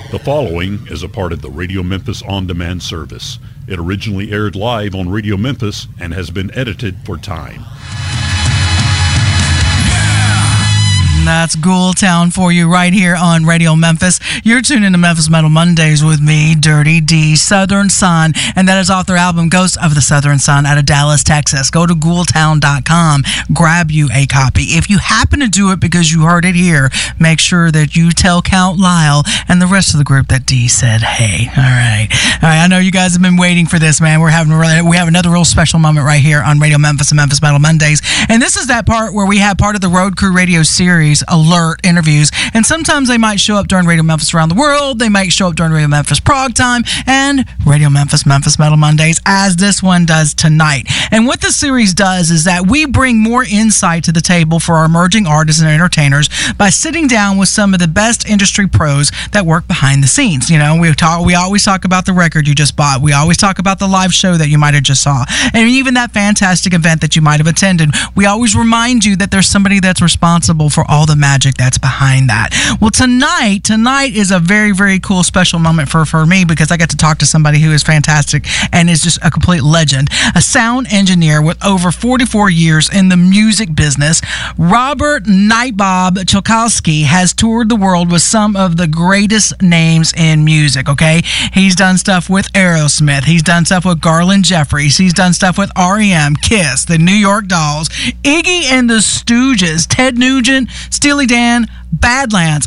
The following is a part of the Radio Memphis on-demand service. It originally aired live on Radio Memphis and has been edited for time. That's Ghoul Town for you right here on Radio Memphis. You're tuned into Memphis Metal Mondays with me, Dirty D, Southern Sun, and that is off their album Ghosts of the Southern Sun out of Dallas, Texas. Go to ghoultown.com, grab you a copy. If you happen to do it because you heard it here, make sure that you tell Count Lyle and the rest of the group that D said hey. All right. I know you guys have been waiting for this, man. We have another real special moment right here on Radio Memphis and Memphis Metal Mondays, and this is that part where we have part of the Road Crew Radio series alert interviews, and sometimes they might show up during Radio Memphis Around the World, they might show up during Radio Memphis Prog Time, and Radio Memphis Metal Mondays, as this one does tonight. And what this series does is that we bring more insight to the table for our emerging artists and entertainers by sitting down with some of the best industry pros that work behind the scenes. You know, we always talk about the record you just bought, we always talk about the live show that you might have just saw, and even that fantastic event that you might have attended. We always remind you that there's somebody that's responsible for all the magic that's behind that. Well, tonight is a very, very cool special moment for me, because I get to talk to somebody who is fantastic and is just a complete legend. A sound engineer with over 44 years in the music business, Robert Nightbob Chilkowski has toured the world with some of the greatest names in music, okay? He's done stuff with Aerosmith. He's done stuff with Garland Jeffries. He's done stuff with R.E.M., Kiss, the New York Dolls, Iggy and the Stooges, Ted Nugent, Steely Dan, Badlands,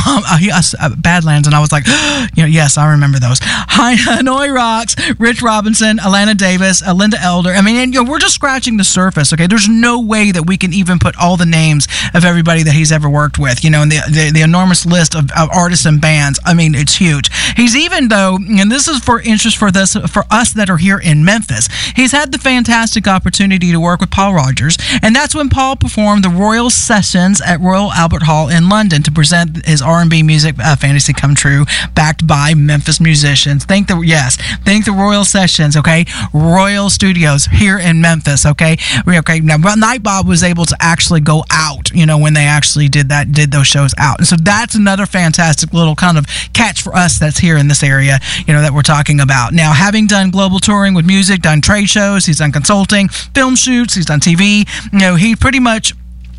Badlands, and I was like, yes, I remember those. Hanoi Rocks, Rich Robinson, Alana Davis, Linda Elder. I mean, we're just scratching the surface, okay? There's no way that we can even put all the names of everybody that he's ever worked with, and the enormous list of artists and bands. I mean, it's huge. He's even, though, and this is for interest for us that are here in Memphis, he's had the fantastic opportunity to work with Paul Rogers, and that's when Paul performed the Royal Sessions at Royal Albert Hall in London to present his R&B music fantasy come true, backed by Memphis musicians. Thank the Royal Sessions, okay? Royal Studios here in Memphis, okay? Okay. Now, Nightbob was able to actually go out, when they actually did those shows out, and so that's another fantastic little kind of catch for us that's here in this area, that we're talking about. Now, having done global touring with music, done trade shows, he's done consulting, film shoots, he's done TV. He pretty much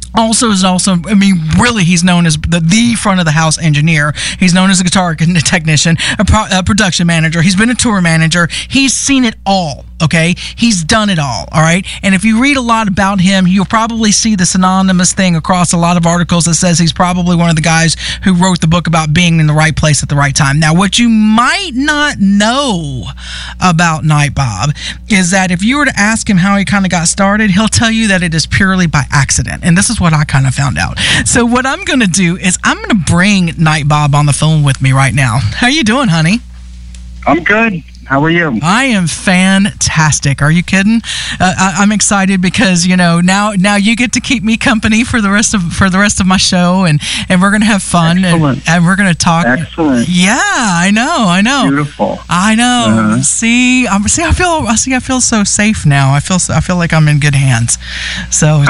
really, he's known as the front of the house engineer. He's known as a guitar technician, a production manager. He's been a tour manager. He's seen it all, okay? He's done it all right? And if you read a lot about him, you'll probably see the synonymous thing across a lot of articles that says he's probably one of the guys who wrote the book about being in the right place at the right time. Now, what you might not know about Nightbob is that if you were to ask him how he kind of got started, he'll tell you that it is purely by accident. And this is what I kind of found out. So what I'm going to do is I'm going to bring Nightbob on the phone with me right now. How you doing, honey? I'm good. How are you? I am fantastic. Are you kidding? I'm excited because now you get to keep me company for the rest of my show, and we're gonna have fun. Excellent. and we're gonna talk. Excellent. Yeah, I know. Beautiful. I know. Uh-huh. See, I feel so safe now. I feel like I'm in good hands. So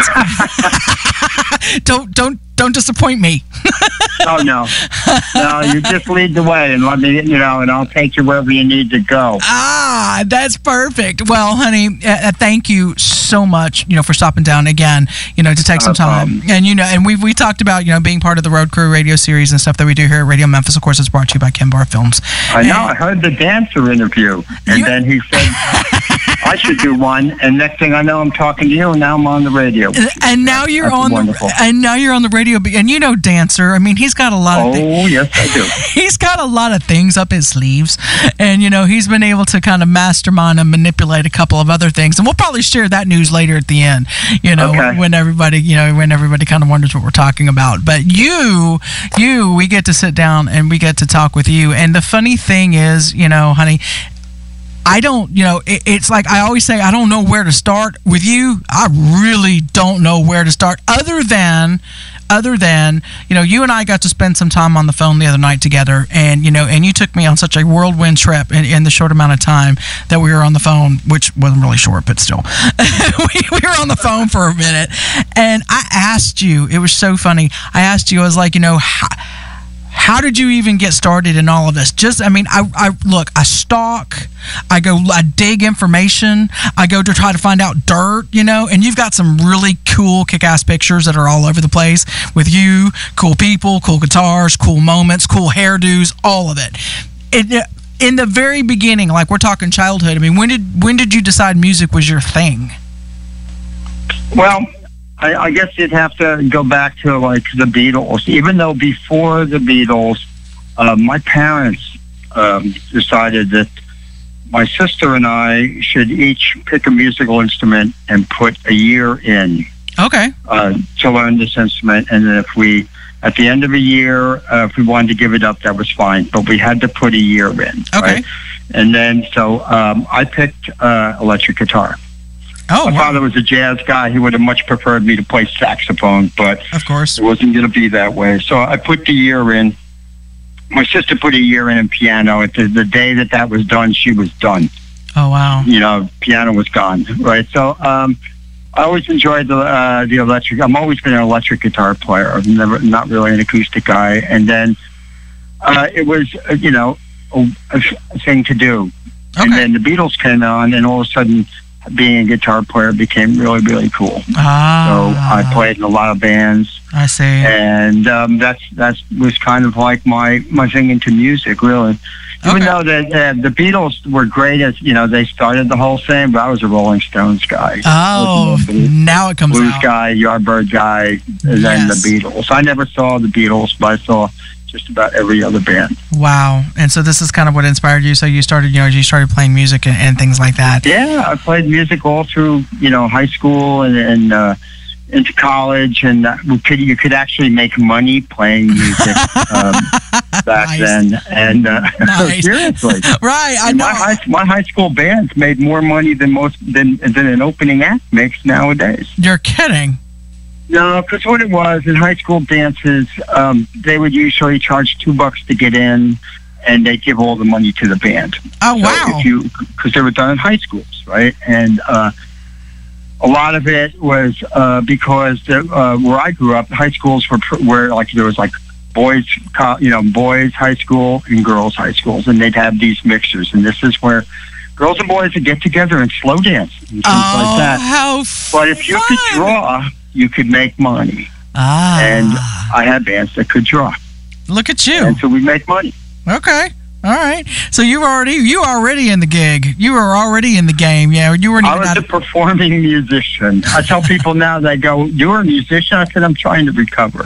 it's don't disappoint me. Oh, no. No, you just lead the way and let me, and I'll take you wherever you need to go. Ah, that's perfect. Well, honey, thank you so much, for stopping down again, to take some time. And, and we talked about, being part of the Road Crew radio series and stuff that we do here at Radio Memphis. Of course, it's brought to you by Ken Bar Films. I know. I heard the dancer interview. And then he said I should do one. And next thing I know, I'm talking to you, and now I'm on the radio. And now you're wonderful. And now you're on the radio. And Dancer, I mean, he's got a lot of things. Oh, yes, I do. He's got a lot of things up his sleeves. And, he's been able to kind of mastermind and manipulate a couple of other things. And we'll probably share that news later at the end, okay. when everybody kind of wonders what we're talking about. But we get to sit down and we get to talk with you. And the funny thing is, honey, I don't, it's like I always say, I don't know where to start with you. I really don't know where to start other than, you and I got to spend some time on the phone the other night together, and you took me on such a whirlwind trip in the short amount of time that we were on the phone, which wasn't really short, but still. we were on the phone for a minute, and I asked you, it was so funny, I asked you, I was like, how did you even get started in all of this? I stalk, I dig information, I go to try to find out dirt, and you've got some really cool kick-ass pictures that are all over the place with you, cool people, cool guitars, cool moments, cool hairdos, all of it. In the very beginning, like we're talking childhood, I mean, when did you decide music was your thing? Well, I guess you'd have to go back to like the Beatles. Even though before the Beatles, my parents decided that my sister and I should each pick a musical instrument and put a year in. Okay. To learn this instrument, and then at the end of a year, if we wanted to give it up, that was fine. But we had to put a year in. Okay. Right? And then I picked electric guitar. Oh, my father was a jazz guy. He would have much preferred me to play saxophone, but of course, it wasn't going to be that way. So I put the year in. My sister put a year in piano. At the day that was done, she was done. Oh, wow. Piano was gone, right? So I always enjoyed the electric. I've always been an electric guitar player. I've not really an acoustic guy. And then it was, a thing to do. Okay. And then the Beatles came on, and all of a sudden, being a guitar player became really, really cool. So I played in a lot of bands. I see. And that was kind of like my thing into music, really. Even though the Beatles were great as, they started the whole thing, but I was a Rolling Stones guy. Oh, now it comes Blues out. guy, Yardbird guy, and then the Beatles. I never saw the Beatles, but I saw just about every other band. Wow. And so this is kind of what inspired you. So you started playing music and things like that. Yeah, I played music all through, high school and into college, and you could actually make money playing music back then. And seriously, right? I know. My high school bands made more money than an opening act makes nowadays. You're kidding. No, because what it was in high school dances, they would usually charge $2 to get in, and they'd give all the money to the band. Oh, wow! Because they were done in high schools, right? And a lot of it was because where I grew up, high schools were like there was like boys high school and girls high schools, and they'd have these mixers, and this is where girls and boys would get together and slow dance and things like that. How But if you could draw, you could make money. And I had bands that could draw. Look at you. And so we make money. Okay. All right. So you were already in the gig. You were already in the game. Yeah. You weren't. I was a performing musician. I tell people now, they go, "You're a musician?" I said, "I'm trying to recover."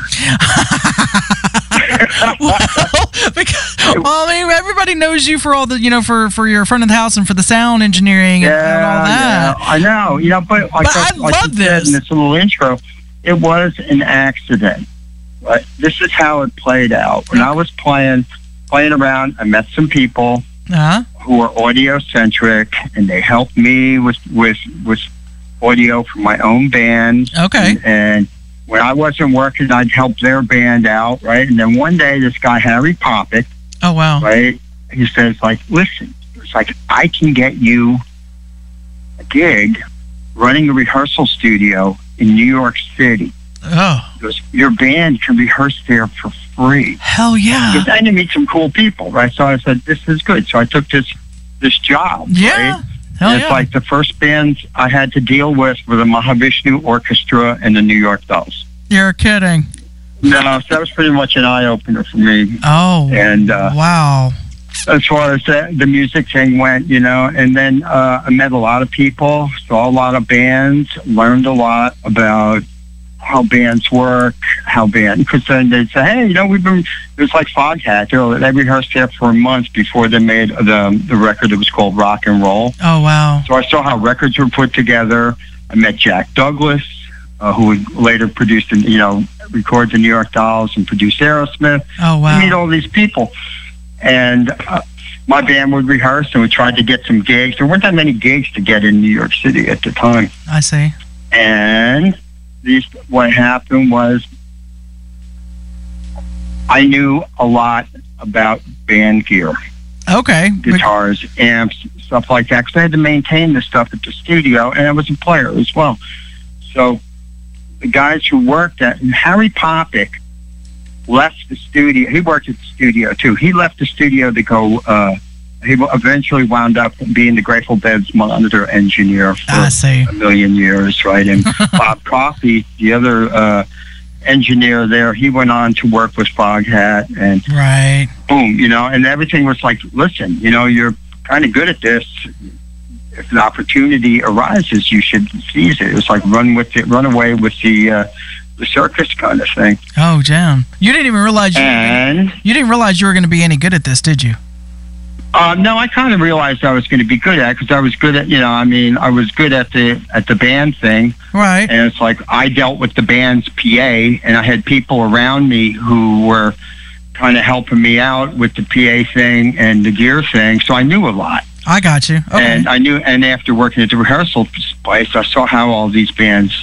Everybody knows you for all the, for your front of the house and for the sound engineering and all that. Yeah, I know. But I love this. Said in this little intro, it was an accident. Right? This is how it played out. When I was playing around, I met some people who were audio-centric, and they helped me with audio for my own band. Okay. And when I wasn't working, I'd help their band out, right? And then one day, this guy, Harry Popick, oh, wow. Right? He says, listen, it's like, I can get you a gig running a rehearsal studio in New York City. Oh. Because your band can rehearse there for free. Hell yeah. Because I need to meet some cool people, right? So I said, this is good. So I took this job, yeah. right? Hell and it's like the first bands I had to deal with were the Mahavishnu Orchestra and the New York Dolls. You're kidding. No, so that was pretty much an eye-opener for me. Oh, and wow. As far as the music thing went, and then I met a lot of people, saw a lot of bands, learned a lot about how bands work, because then they'd say, hey, it was like Foghat. They rehearsed there for months before they made the record that was called Rock and Roll. Oh, wow. So I saw how records were put together. I met Jack Douglas, who would later produce, record the New York Dolls and produce Aerosmith. Oh, wow. I meet all these people. And my band would rehearse, and we tried to get some gigs. There weren't that many gigs to get in New York City at the time. I see. And what happened was I knew a lot about band gear. Okay. Guitars, amps, stuff like that, because I had to maintain this stuff at the studio, and I was a player as well. So the guys who worked at Harry Popick left the studio. He worked at the studio too. He left the studio to go. He eventually wound up being the Grateful Dead's monitor engineer for a million years, right? And Bob Coffey, the other engineer there, he went on to work with Foghat, and boom, and everything was like, listen, you're kind of good at this. If an opportunity arises, you should seize it. It was like run away with the circus kind of thing. Oh, damn! You didn't even realize you didn't realize you were going to be any good at this, did you? No, I kind of realized I was going to be good at it because I was good at, I was good at the band thing. Right. And it's like I dealt with the band's PA, and I had people around me who were kind of helping me out with the PA thing and the gear thing, so I knew a lot. I got you. Okay. And I knew, and after working at the rehearsal place, I saw how all these bands,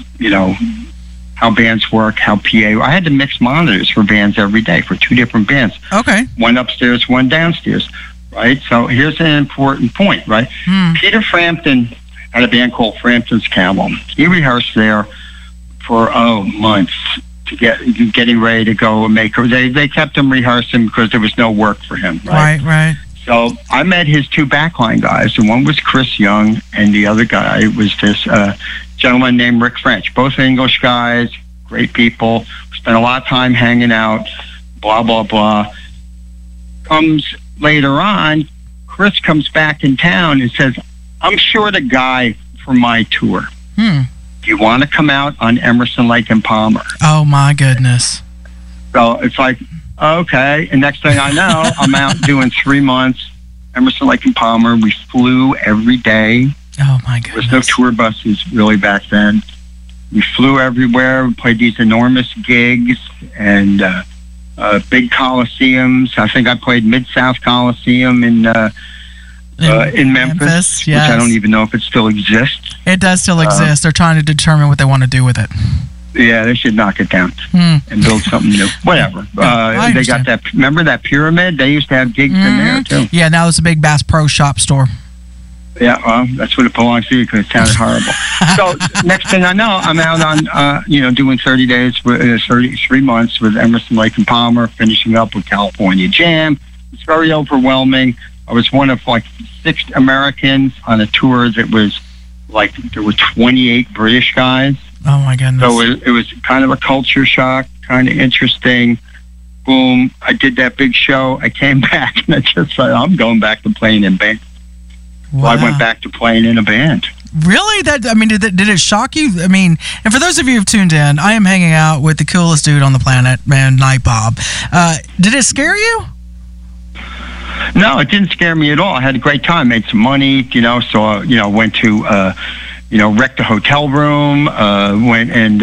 how bands work, how PA. I had to mix monitors for bands every day for 2 different bands. Okay. One upstairs, one downstairs. Right, so here's an important point, right? Peter Frampton had a band called Frampton's Camel. He rehearsed there for months to getting ready to go and make. They kept him rehearsing because there was no work for him. Right. So I met his 2 backline guys, and one was Chris Young, and the other guy was this gentleman named Rick French. Both English guys, great people. Spent a lot of time hanging out. Blah blah blah. Comes later on, Chris comes back in town and says, I'm short a guy for my tour. Do you want to come out on Emerson, Lake and Palmer? Oh, my goodness. So it's like, okay. And next thing I know, I'm out doing 3 months, Emerson, Lake and Palmer. We flew every day. Oh, my goodness. There was no tour buses really back then. We flew everywhere. We played these enormous gigs and big coliseums. I think I played Mid-South Coliseum in Memphis, yes. Which I don't even know if it still exists. It does still exist. They're trying to determine what they want to do with it. Yeah, they should knock it down and build something new. Whatever. They got that. Remember that pyramid? They used to have gigs in there too. Yeah, now it's a big Bass Pro Shop store. Yeah, well, that's what it belongs to because it sounded horrible. So next thing I know, I'm out on, doing 30 days, 33 months with Emerson, Lake and Palmer, finishing up with California Jam. It's very overwhelming. I was one of 6 Americans on a tour that was there were 28 British guys. Oh my goodness. So it was kind of a culture shock, kind of interesting. Boom, I did that big show. I came back and I just said, I'm going back to playing in band. Wow. So I went back to playing in a band. Really? Did it shock you? And for those of you who've tuned in, I am hanging out with the coolest dude on the planet, man, Night Bob. Did it scare you? No, it didn't scare me at all. I had a great time, made some money, so, went to, wrecked a hotel room, went and,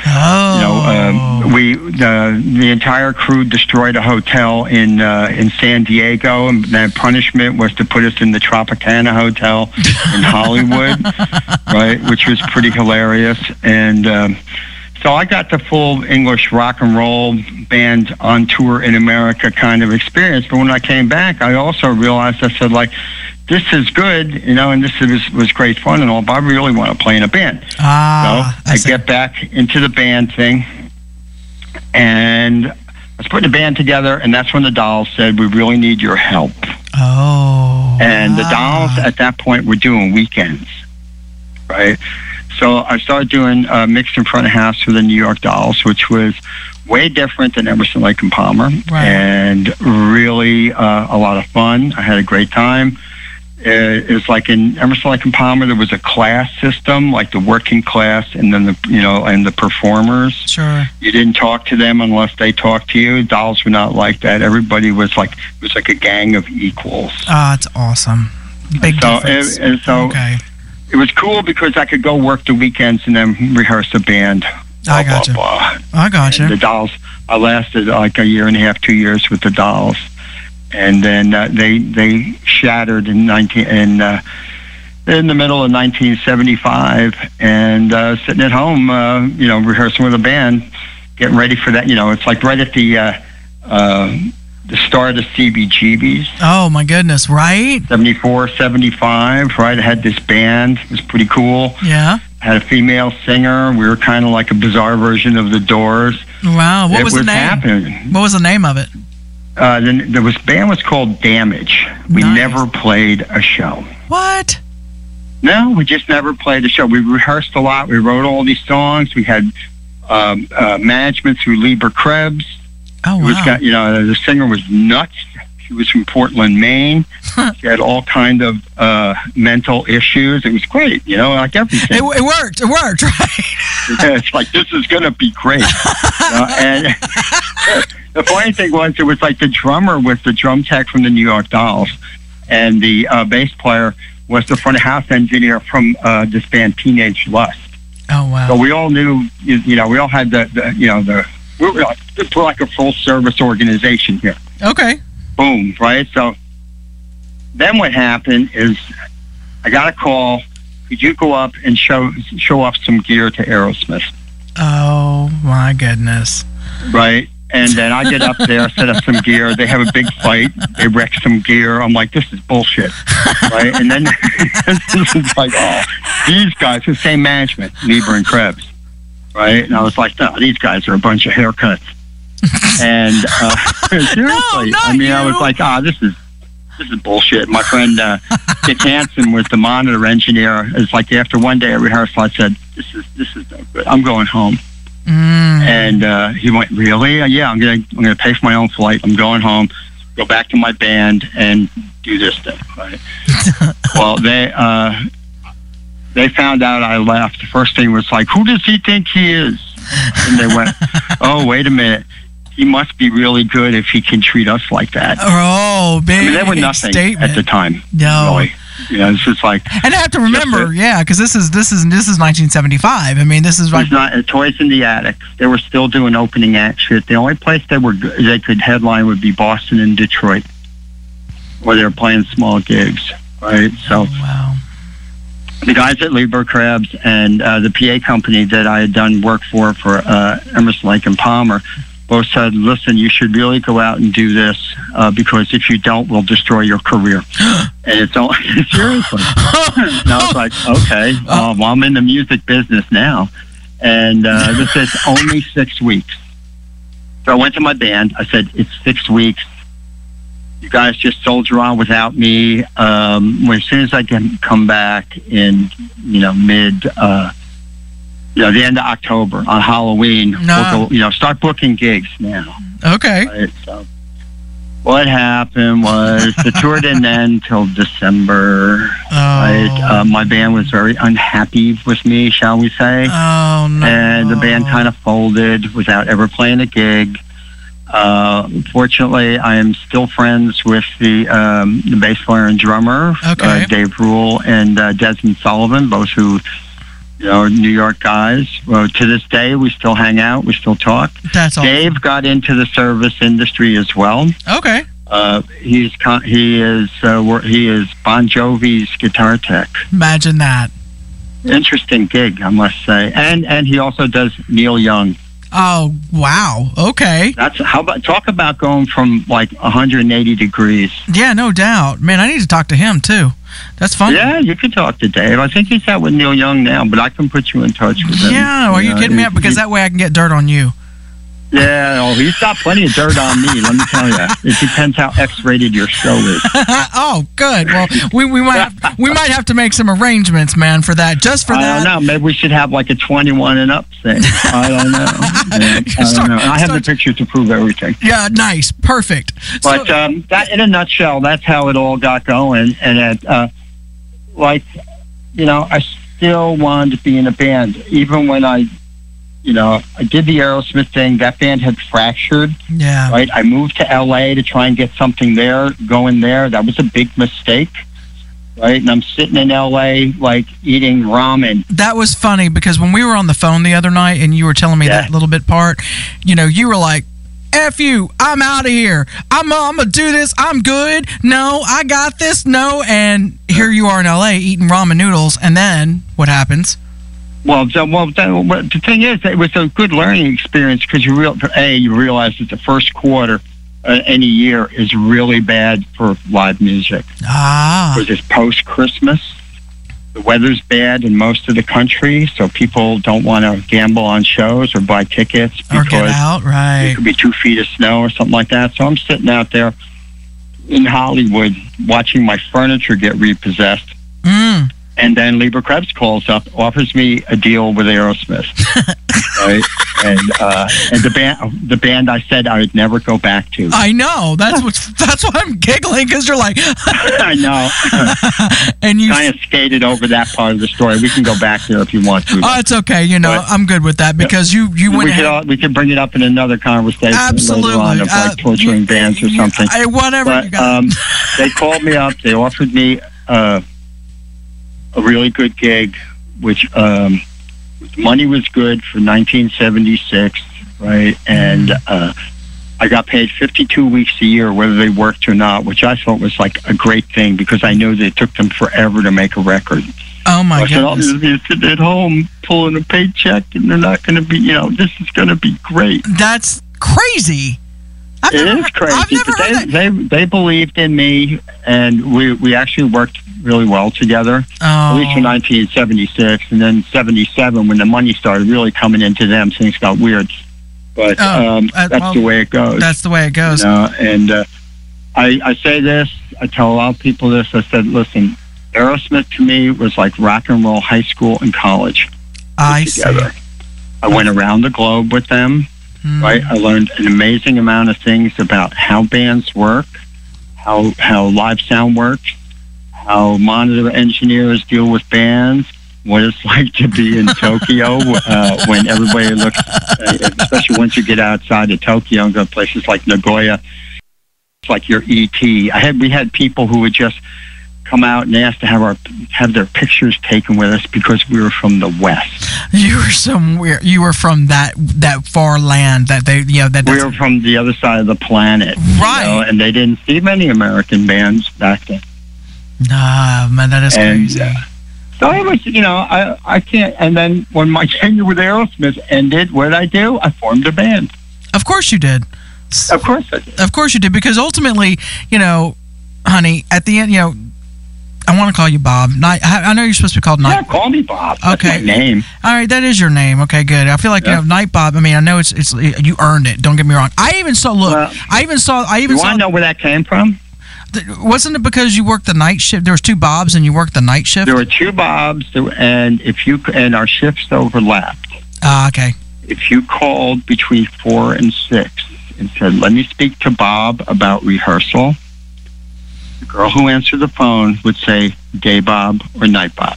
the entire crew destroyed a hotel in San Diego, and the punishment was to put us in the Tropicana Hotel in Hollywood, right, which was pretty hilarious. And so I got the full English rock and roll band on tour in America kind of experience. But when I came back, I also realized, I said, this is good, and this was great fun and all, but I really want to play in a band. So I get back into the band thing, and I was putting a band together, and that's when the Dolls said, we really need your help. Oh. And the Dolls at that point were doing weekends, right? So I started doing Mixed in Front of House for the New York Dolls, which was way different than Emerson, Lake and Palmer, and really a lot of fun. I had a great time. It was like in Emerson, Lake and Palmer, there was a class system, like the working class, and then and the performers. Sure. You didn't talk to them unless they talked to you. Dolls were not like that. Everybody was it was like a gang of equals. Ah, it's awesome. Big difference. Okay. It was cool because I could go work the weekends and then rehearse a band. I got you. I got you. The Dolls. I lasted like a year and a half, 2 years with the Dolls. And then they shattered in the middle of 1975, and sitting at home, rehearsing with a band, getting ready for that. It's like right at the start of CBGB's. Oh my goodness! Right. 74, 75. Right. I had this band. It was pretty cool. Yeah. I had a female singer. We were kind of like a bizarre version of the Doors. Wow. What was the name? Happening. What was the name of it? The band was called Damage. We Nice. never played a show. What? No, we just never played a show. We rehearsed a lot. We wrote all these songs. We had management through Lieber Krebs. Oh, It was wow. the singer was nuts. She was from Portland, Maine. She had all kind of mental issues. It was great, like everything. It worked. It worked, right? Yeah, it's like, this is going to be great. And the funny thing was, it was like the drummer was the drum tech from the New York Dolls, and the bass player was the front of house engineer from this band Teenage Lust. Oh, wow. So we all knew, we all had we were like a full service organization here. Okay. Boom, right? So then what happened is I got a call. Could you go up and show off some gear to Aerosmith? Oh, my goodness. Right? And then I get up there, set up some gear. They have a big fight. They wreck some gear. I'm like, this is bullshit. Right? And then this is like, oh, these guys, the same management, Lieber and Krebs. Right? And I was like, no, these guys are a bunch of haircuts. And seriously, I was like, this is bullshit. My friend Dick Hansen was the monitor engineer. It's like after one day of rehearsal, I said, this is no good. I'm going home. And he went, really? Yeah, I'm gonna pay for my own flight. I'm going home, go back to my band, and do this thing. Right? Well, they found out I left. The first thing was like, who does he think he is? And they went, oh, wait a minute. He must be really good if he can treat us like that. Oh, big they were nothing statement at the time. No. Really. It's just like... And I have to remember, because this is 1975. I mean, this is like... It's not Toys in the Attic. They were still doing opening act shit. The only place they could headline would be Boston and Detroit, where they were playing small gigs, right? So... Wow. The guys at Lieber Krebs and the PA company that I had done work for Emerson, Lake and Palmer both said, listen, you should really go out and do this because if you don't, we'll destroy your career. And it's all seriously. And I was like, okay, well, I'm in the music business now. And this is only 6 weeks. So I went to my band. I said, it's 6 weeks. You guys just soldier on without me. As soon as I can come back in, the end of October on Halloween, start booking gigs now. Okay. Right? So what happened was the tour didn't end till December. Oh. Right? My band was very unhappy with me, shall we say. Oh, no. And the band kind of folded without ever playing a gig. Fortunately, I am still friends with the bass player and drummer, Dave Rule and Desmond Sullivan, both who, New York guys. Well, to this day, we still hang out. We still talk. That's awesome. Dave got into the service industry as well. Okay. He is Bon Jovi's guitar tech. Imagine that. Interesting gig, I must say. And he also does Neil Young. Oh, wow. Okay. Talk about going from like 180 degrees. Yeah, no doubt. Man, I need to talk to him too. That's funny. Yeah, you can talk to Dave. I think he's out with Neil Young now, but I can put you in touch with him. Yeah, are you kidding me? Because that way I can get dirt on you. Yeah, he's got plenty of dirt on me, let me tell you. It depends how X-rated your show is. Oh, good. Well, we might have to make some arrangements, man, for that. Just for that. I don't know. Maybe we should have like a 21 and up thing. I don't know. I have the pictures to prove everything. Yeah, nice. Perfect. But that, in a nutshell, that's how it all got going. And I still wanted to be in a band, even when I did the Aerosmith thing. That band had fractured. Yeah. Right. I moved to LA to try and get something going there. That was a big mistake. Right. And I'm sitting in LA, like eating ramen. That was funny because when we were on the phone the other night and you were telling me that little bit part, you were like, F you, I'm out of here. I'm going to do this. I'm good. No, I got this. No. And here you are in LA eating ramen noodles. And then what happens? Well, the thing is, it was a good learning experience because you realize that the first quarter any year is really bad for live music. Ah. Because it's post-Christmas, the weather's bad in most of the country, so people don't want to gamble on shows or buy tickets or get out, right? It could be 2 feet of snow or something like that. So I'm sitting out there in Hollywood watching my furniture get repossessed. And then Lieber Krebs calls up, offers me a deal with Aerosmith, right? And the band I said I would never go back to. I know. That's why I'm giggling, because you're like, I know. And you kind of skated over that part of the story. We can go back there if you want to. Oh, it's okay. You know, I'm good with that, because you went. We could bring it up in another conversation. Absolutely. Later on of like torturing bands or something. Whatever. But they called me up. They offered me a really good gig, which money was good for 1976, right? And I got paid 52 weeks a year, whether they worked or not, which I thought was like a great thing, because I knew that it took them forever to make a record. Oh my goodness! I'll just be sitting at home pulling a paycheck, and they're not going to be, this is going to be great. That's crazy. It is crazy. I've never heard that. They believed in me, and we actually worked really well together, at least in 1976. And then 77, when the money started really coming into them, things got weird. But that's the way it goes. That's the way it goes. And I say this, I tell a lot of people this, I said, listen, Aerosmith to me was like rock and roll high school and college together. I went around the globe with them. Right, I learned an amazing amount of things about how bands work, how live sound works, how monitor engineers deal with bands, what it's like to be in Tokyo when everybody looks, especially once you get outside of Tokyo and go to places like Nagoya, it's like you're E.T. We had people who would just come out and ask to have their pictures taken with us because we were from the West. You were somewhere. You were from that far land that they, we were from the other side of the planet, right? And they didn't see many American bands back then. Nah, man, that is crazy. So it was, I can't. And then when my tenure with Aerosmith ended, what did I do? I formed a band. Of course you did. Of course I did. Of course you did, because ultimately, honey, at the end, I want to call you Bob. I know you're supposed to be called Night. Yeah, call me Bob. Okay. That's my name. All right, that is your name. Okay, good. I feel like Night Bob. I mean, I know it's you earned it. Don't get me wrong. I even saw. You want to know where that came from? Wasn't it because you worked the night shift? There was 2 Bobs, and you worked the night shift. There were 2 Bobs, and our shifts overlapped. Okay. If you called between 4 and 6 and said, "Let me speak to Bob about rehearsal," the girl who answered the phone would say, "Day Bob" or "Night Bob."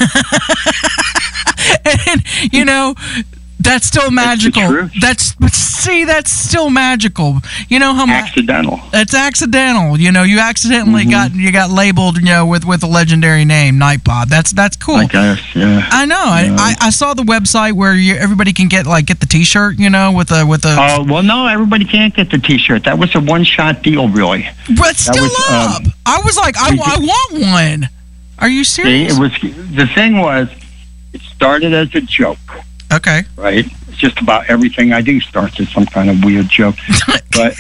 And that's still magical. That's still magical. You know how accidental. It's accidental. You accidentally got labeled, with a legendary name, Night Bob. That's cool. I guess, yeah. I know. Yeah. I saw the website where everybody can get the T-shirt, with a. Oh well, no, everybody can't get the T-shirt. That was a one-shot deal, really. But still up. I was like, I want one. Are you serious? The thing was, it started as a joke. Okay. Right? It's just about everything I do starts as some kind of weird joke. But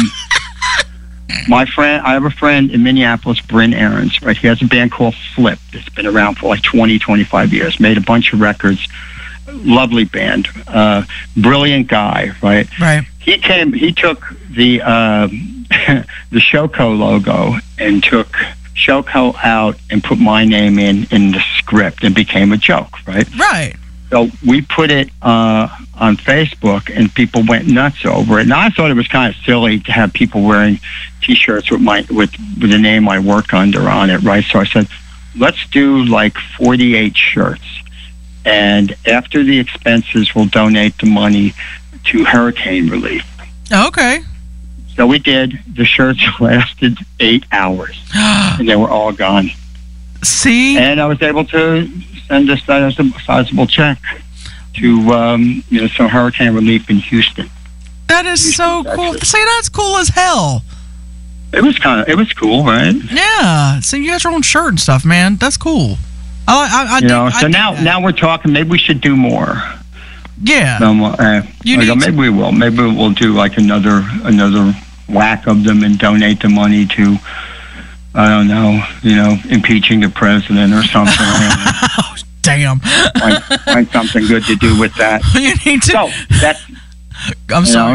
I have a friend in Minneapolis, Bryn Ahrens, right? He has a band called Flip. It's been around for like 20, 25 years. Made a bunch of records. Lovely band. Brilliant guy, right? Right. He took the the Shoko logo and took Shoko out and put my name in the script and became a joke, right? Right. So we put it on Facebook, and people went nuts over it. And I thought it was kind of silly to have people wearing T-shirts with the name I work under on it, right? So I said, let's do like 48 shirts, and after the expenses, we'll donate the money to hurricane relief. Okay. So we did. The shirts lasted 8 hours, and they were all gone. See? And I was able to send a sizable check to some hurricane relief in Houston. That is so cool. See, that's cool as hell. It was cool, right? Yeah. So you got your own shirt and stuff, man. That's cool. Now we're talking. Maybe we should do more. Yeah. Maybe we will. Maybe we'll do like another whack of them and donate the money to I don't know, impeaching the president or something. Oh, damn. Find something good to do with that. You need to. So that's. I'm sorry.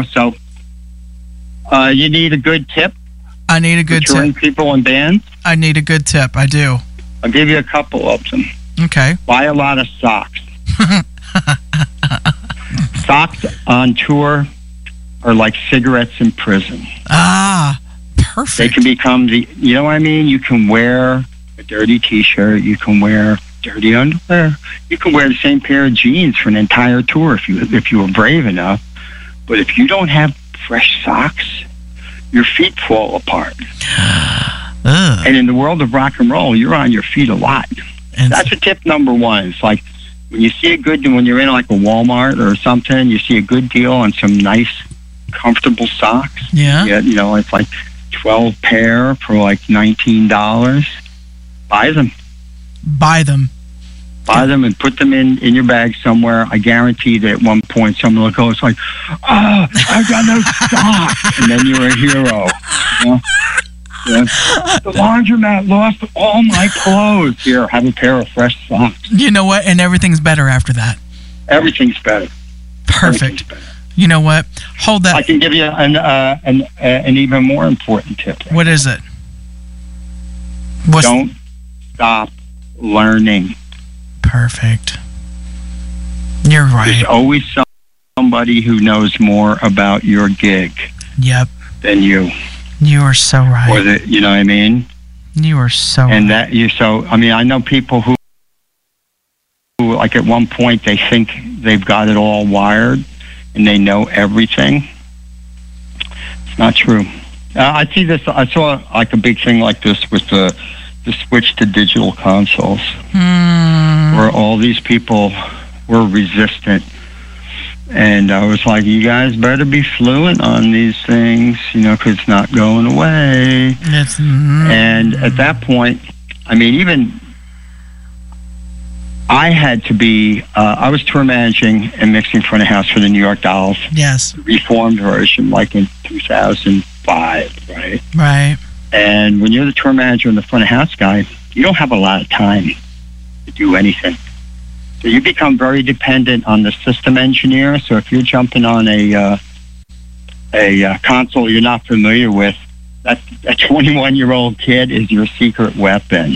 You need a good tip. I need a good tip. Touring people in bands. I need a good tip. I do. I'll give you a couple of them. Okay. Buy a lot of socks. Socks on tour are like cigarettes in prison. Ah, perfect. They can become you know what I mean? You can wear a dirty T-shirt. You can wear dirty underwear. You can wear the same pair of jeans for an entire tour if you were brave enough. But if you don't have fresh socks, your feet fall apart. And in the world of rock and roll, you're on your feet a lot. And that's a tip number one. It's like when you see when you're in like a Walmart or something, you see a good deal on some nice, comfortable socks. Yeah. It's like 12 pair for like $19. Buy them. Buy them. Buy them and put them in your bag somewhere. I guarantee that at one point someone will go, it's like, oh, I got no socks. And then you're a hero. Yeah. The laundromat lost all my clothes. Here, have a pair of fresh socks. You know what? And everything's better after that. Everything's better. Perfect. Everything's better. You know what? Hold that. I can give you an even more important tip. What is it? Don't stop learning. Perfect. You're right. There's always somebody who knows more about your gig. Yep. Than you. You are so right. Or you know what I mean? You are so right. And I know people who like at one point they think they've got it all wired and they know everything. It's not true. I saw like a big thing like this with the switch to digital consoles, where all these people were resistant. And I was like, you guys better be fluent on these things, because it's not going away. And at that point, even I had to be, I was tour managing and mixing front of house for the New York Dolls. Yes. Reformed version, like in 2005, right? Right. And when you're the tour manager and the front of house guy, you don't have a lot of time to do anything. So you become very dependent on the system engineer. So if you're jumping on a console you're not familiar with, that 21-year-old kid is your secret weapon.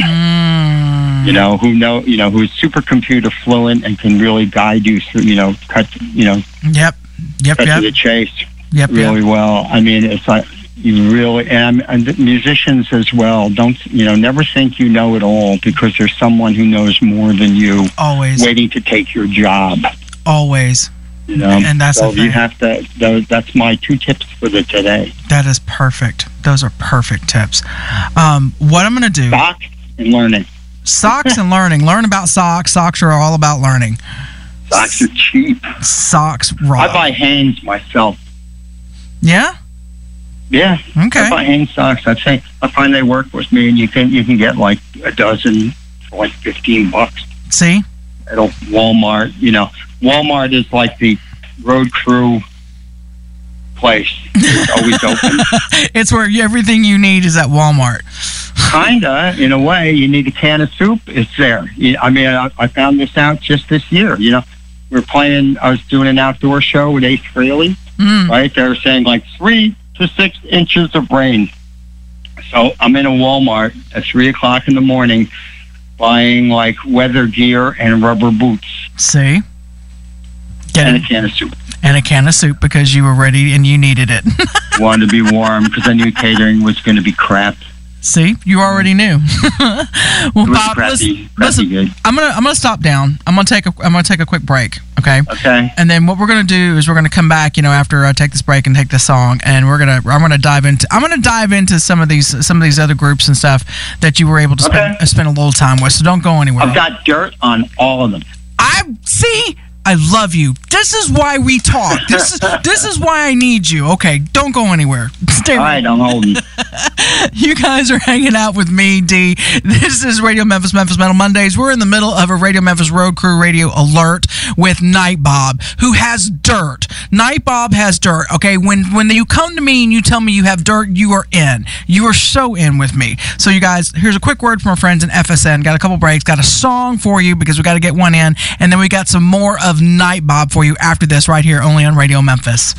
Who's super computer fluent and can really guide you through, cut to the chase really well. It's like you really, and musicians as well, never think you know it all, because there's someone who knows more than you. Always. Waiting to take your job. Always. And that's so you have to. That's my 2 tips for today. That is perfect. Those are perfect tips. What I'm going to do? Socks and learning. Socks and learning. Learn about socks. Socks are all about learning. Socks are cheap. Socks rock. I buy Hanes myself. Yeah. Yeah. Okay. I buy Hanes socks. I find they work with me, and you can get like a dozen for like $15. See? At a Walmart. Walmart is like the road crew place. It's always open. It's where everything you need is at Walmart. Kinda, in a way. You need a can of soup, it's there. I found this out just this year. I was doing an outdoor show with Ace Frehley, right? They were saying like 3 to 6 inches of rain. So I'm in a Walmart at 3 o'clock in the morning buying like weather gear and rubber boots. See? And a can of soup. And a can of soup, because you were ready and you needed it. Wanted to be warm because I knew catering was going to be crap. See, you already knew. Well, Bob, listen, good. I'm gonna stop down. I'm gonna take a quick break. Okay. Okay. And then what we're gonna do is we're gonna come back. After I take this break and take this song, and I'm gonna dive into some of these other groups and stuff that you were able to spend a little time with. So don't go anywhere. I've got dirt on all of them. I see. I love you. This is why we talk. This is why I need you. Okay, don't go anywhere. Stay All right, I'm holding. You guys are hanging out with me, D. This is Radio Memphis Metal Mondays. We're in the middle of a Radio Memphis Road Crew Radio Alert with Night Bob, who has dirt. Night Bob has dirt. Okay, when you come to me and you tell me you have dirt, you are in. You are so in with me. So you guys, here's a quick word from our friends in FSN. Got a couple breaks. Got a song for you because we got to get one in, and then we got some more of Night Bob for you after this right here only on Radio Memphis.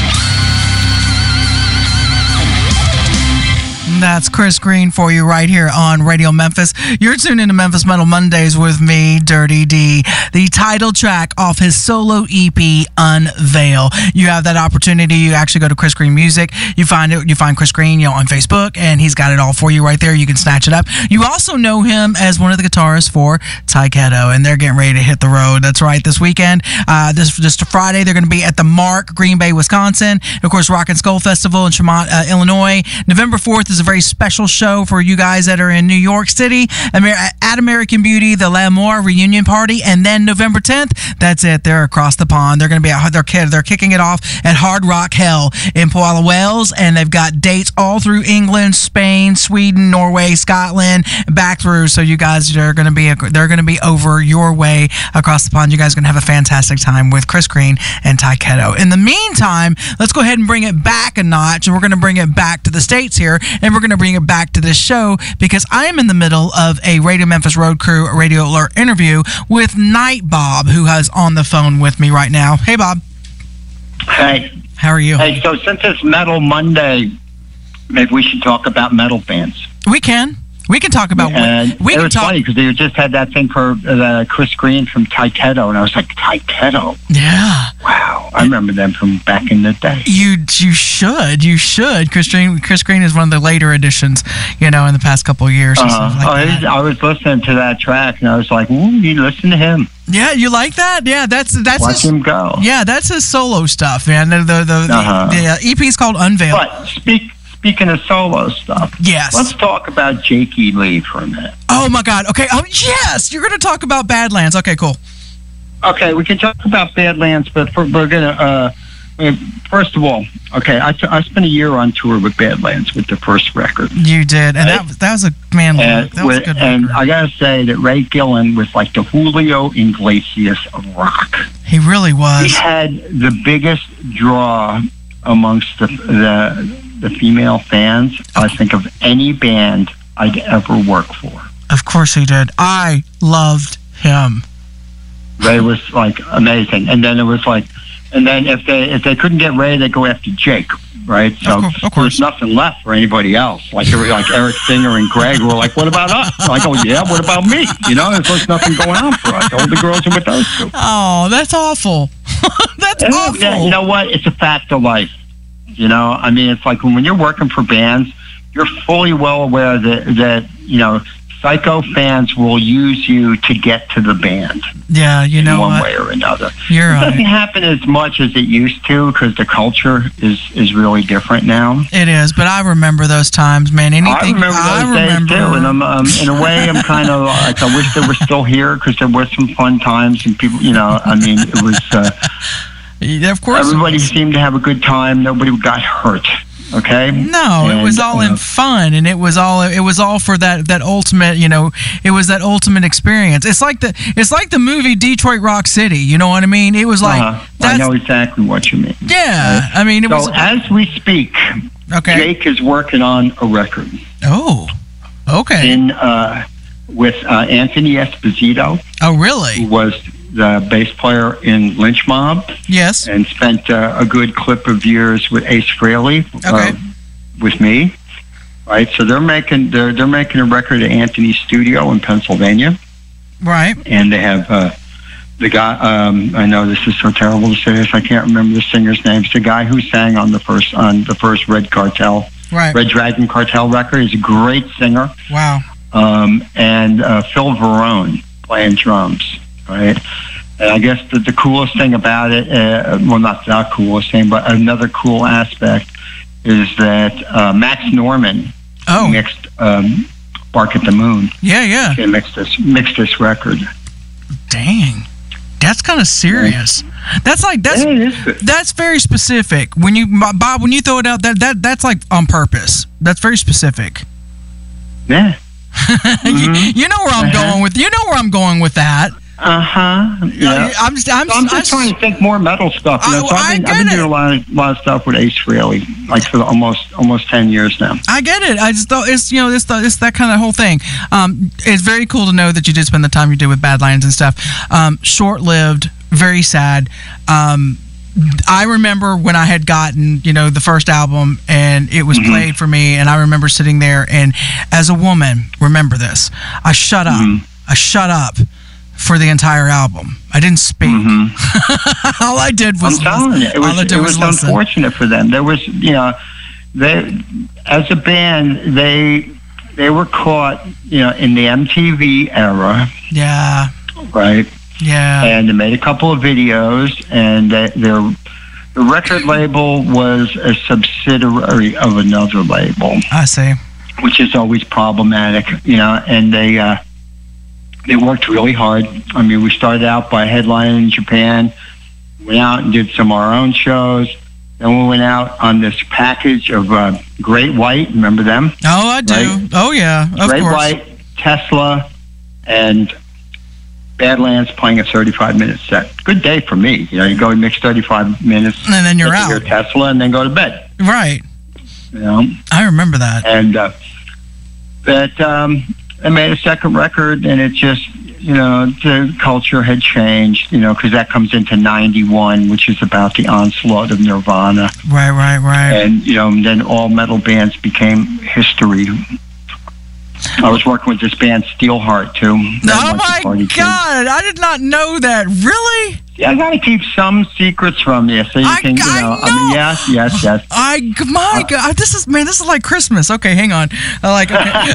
That's Chris Green for you right here on Radio Memphis. You're tuned into Memphis Metal Mondays with me, Dirty D. The title track off his solo EP, Unveil. You have that opportunity. You actually go to Chris Green Music. You find Chris Green, on Facebook, and he's got it all for you right there. You can snatch it up. You also know him as one of the guitarists for Ty Ketto, and they're getting ready to hit the road. That's right. This weekend, this Friday, they're going to be at the Mark, Green Bay, Wisconsin. Of course, Rock and Skull Festival in Tremont, Illinois. November 4th is a very special show for you guys that are in New York City at American Beauty, the L'Amour reunion party, and then November 10th, that's it. They're across the pond. They're going to be out. They're kicking it off at Hard Rock Hell in Port Wales, and they've got dates all through England, Spain, Sweden, Norway, Scotland, back through. So you guys they're going to be over your way across the pond. You guys are going to have a fantastic time with Chris Green and Ty Ketto. In the meantime, let's go ahead and bring it back a notch, and we're going to bring it back to the States here, and we're going to bring it back to this show because I am in the middle of a Radio Memphis Road Crew Radio Alert interview with Night Bob, who is on the phone with me right now. Hey, Bob. Hey. How are you? Hey, so since it's Metal Monday, maybe we should talk about metal bands. We can. We can talk about it was funny because they just had that thing for Chris Green from Ty Ketto, and I was like, Ty Ketto? Yeah. Wow. I remember them from back in the day. You should. Chris Green is one of the later additions, in the past couple of years. I was listening to that track, and I was like, you listen to him. Yeah, you like that? Yeah, that's Watch him go. Yeah, that's his solo stuff, man. The EP is called Unveil. But speaking of solo stuff, yes. Let's talk about Jake E. Lee for a minute. Oh, my God. Okay. Oh, yes. You're going to talk about Badlands. Okay, cool. Okay, we can talk about Badlands, but we're going to, first of all, okay, I spent a year on tour with Badlands with the first record. You did, and that was a good record. And I got to say that Ray Gillen was like the Julio Iglesias of rock. He really was. He had the biggest draw amongst the female fans, I think, of any band I'd ever worked for. Of course he did. I loved him. Ray was like amazing, and then it was like, and then if they couldn't get Ray, they'd go after Jake, right? So there's nothing left for anybody else. Like Eric Singer and Greg were like, "What about us?" I go, "Yeah, what about me?" There's nothing going on for us. All the girls are with those two. Oh, that's awful. That's awful. You know what? It's a fact of life. I mean, it's like when you're working for bands, you're fully well aware that psycho fans will use you to get to the band. Yeah, one way or another. It doesn't happen as much as it used to because the culture is really different now. It is, but I remember those times, man. I remember those days too, and I'm in a way I'm kind of like I wish they were still here because there were some fun times and people. I mean, it was. Of course, everybody seemed to have a good time. Nobody got hurt. Okay. No, it was all in fun, and it was all for that ultimate. It was that ultimate experience. It's like the movie Detroit Rock City. You know what I mean? It was like I know exactly what you mean. Yeah, I mean it was. As we speak, Jake is working on a record. Oh, okay. With Anthony Esposito. Oh, really? Who was the bass player in Lynch Mob. Yes. And spent a good clip of years with Ace Frehley with me. Right. So they're making a record at Anthony's studio in Pennsylvania. Right. And they have the guy. I know this is so terrible to say this. I can't remember the singer's name. It's the guy who sang on the first Red Cartel, Red Dragon Cartel record. He's a great singer. Wow. And Phil Varone playing drums. Right. And I guess the coolest thing about it, well, not the coolest thing, but another cool aspect is that Max Norman mixed Bark at the Moon. Yeah. He mixed this record. Dang. That's kind of serious. That's very specific. When you, Bob, when you throw it out, that's like on purpose. That's very specific. Yeah. You know where I'm going with. You know where I'm going with that. Yeah. I'm just trying to think more metal stuff. I've been doing a lot of stuff with Ace Frehley, like for almost 10 years now. I get it. I just thought it's it's that kind of whole thing. It's very cool to know that you did spend the time you did with Badlands and stuff. Short-lived, very sad. I remember when I had gotten, the first album and it was played for me, and I remember sitting there, and as a woman, remember this, I shut up. I shut up for the entire album. I didn't speak. All I did was I'm telling you, it was unfortunate for them. There was, they, as a band, they were caught, in the MTV era. Yeah. Right. Yeah. And they made a couple of videos, and the record label was a subsidiary of another label. I see. Which is always problematic, and they worked really hard. I mean, we started out by headlining in Japan, went out and did some of our own shows. Then we went out on this package of Great White. Remember them? Oh, I do. Right? Oh, yeah, of Great course. White, Tesla, and Badlands playing a 35-minute set. Good day for me. You go and mix 35 minutes. And then you're out. Your Tesla and then go to bed. Right. I remember that. And I made a second record, and it just, the culture had changed, because that comes into 91, which is about the onslaught of Nirvana. Right. And, then all metal bands became history. I was working with this band, Steelheart, too. Oh, my God. I did not know that. Really? Yeah, I got to keep some secrets from you so you can, yes. My God, this is like Christmas. Okay, hang on. I'm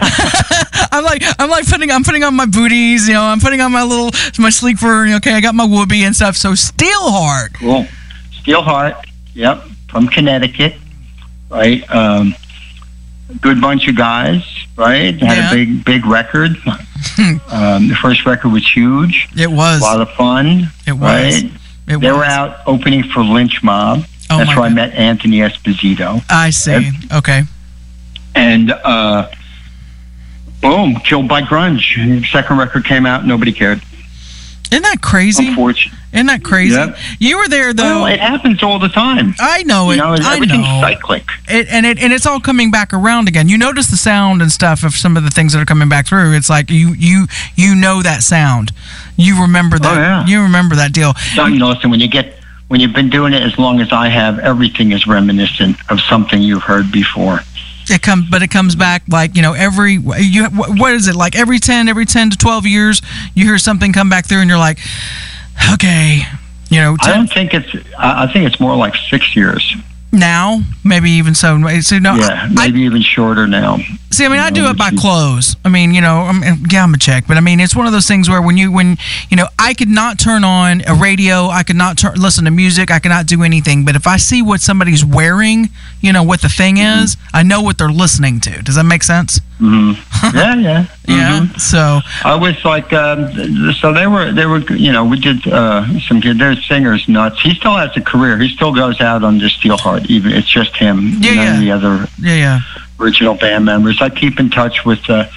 putting on my booties, I'm putting on my sleeper, okay, I got my whoopee and stuff. So Steelheart. Cool. Steelheart, yep, from Connecticut, right? Good bunch of guys, right? Had a big record. The first record was huge. It was. A lot of fun. It was. Right? They were out opening for Lynch Mob. That's where I met Anthony Esposito. I see. Right? Okay. And boom, killed by grunge. Second record came out, nobody cared. Isn't that crazy? Unfortunately. Isn't that crazy? Yep. You were there, though. Well, it happens all the time. I know it. Everything's cyclic. And it's all coming back around again. You notice the sound and stuff of some of the things that are coming back through. It's like you know that sound. You remember that. Oh, yeah. You remember that deal. So, listen, when you've been doing it as long as I have, everything is reminiscent of something you've heard before. It comes back like, what is it, like every 10 to 12 years you hear something come back through and you're like, okay, I think it's more like 6 years. Now, maybe even so. Yeah, maybe even shorter now. See, I mean, I do it by clothes. I mean, I'm a chick, but I mean, it's one of those things where when I could not turn on a radio, I could not listen to music, I could not do anything. But if I see what somebody's wearing, what the thing is, I know what they're listening to. Does that make sense? Mm-hmm. Yeah. Yeah. So I was like, so they were, we did some kids. Their singer's nuts. He still has a career. He still goes out on the Steelheart. Even it's just him. None of the other original band members. I keep in touch with Frank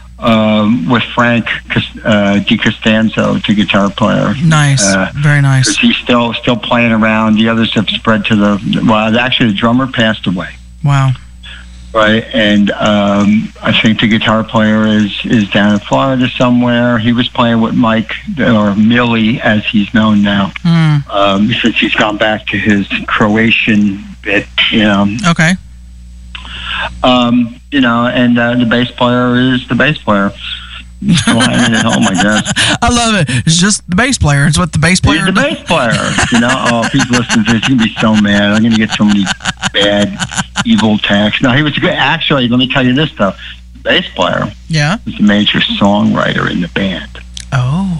DiCostanzo, the guitar player. Nice, very nice. Because he's still playing around. The others have spread to actually the drummer passed away. Wow. Right, and I think the guitar player is down in Florida somewhere. He was playing with Mike, or Millie, as he's known now, since he's gone back to his Croatian bit, Okay. And the bass player is the bass player. Oh my God! I love it. It's just the bass player. It's what the bass player. He's the bass player. If he's listening to this, he's gonna be so mad. I'm gonna get so many bad, evil texts. No, he was good. Actually, let me tell you this though. The bass player. Yeah. Was a major songwriter in the band. Oh.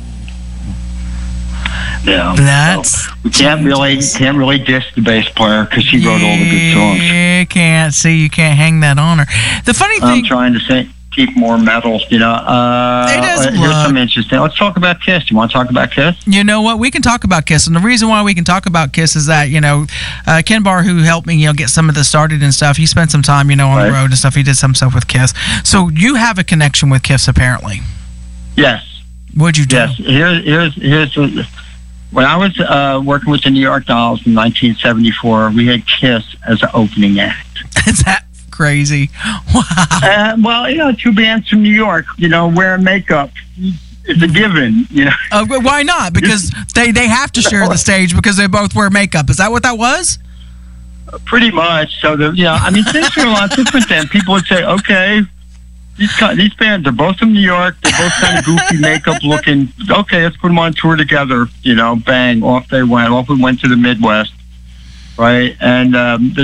Yeah. That's. So we can't really diss the bass player because he wrote all the good songs. You can't hang that on her. The funny thing. I'm trying to say. keep more metal. You know, here's some interesting. Let's talk about Kiss. You want to talk about Kiss? You know what? We can talk about Kiss, and the reason why we can talk about Kiss is that Ken Barr, who helped me get some of this started and stuff, he spent some time on the road and stuff. He did some stuff with Kiss. So you have a connection with Kiss, apparently. Yes. What'd you do? Yes. Here's when I was working with the New York Dolls in 1974, we had Kiss as an opening act. Is that crazy? Wow. Well, two bands from New York, wearing makeup. It's a given, why not? Because they have to share the stage because they both wear makeup. Is that what that was? Pretty much. So, things were a lot different then. People would say, okay, these bands are both from New York. They're both kind of goofy makeup looking. Okay, let's put them on tour together. Bang, off they went. Off we went to the Midwest, right? And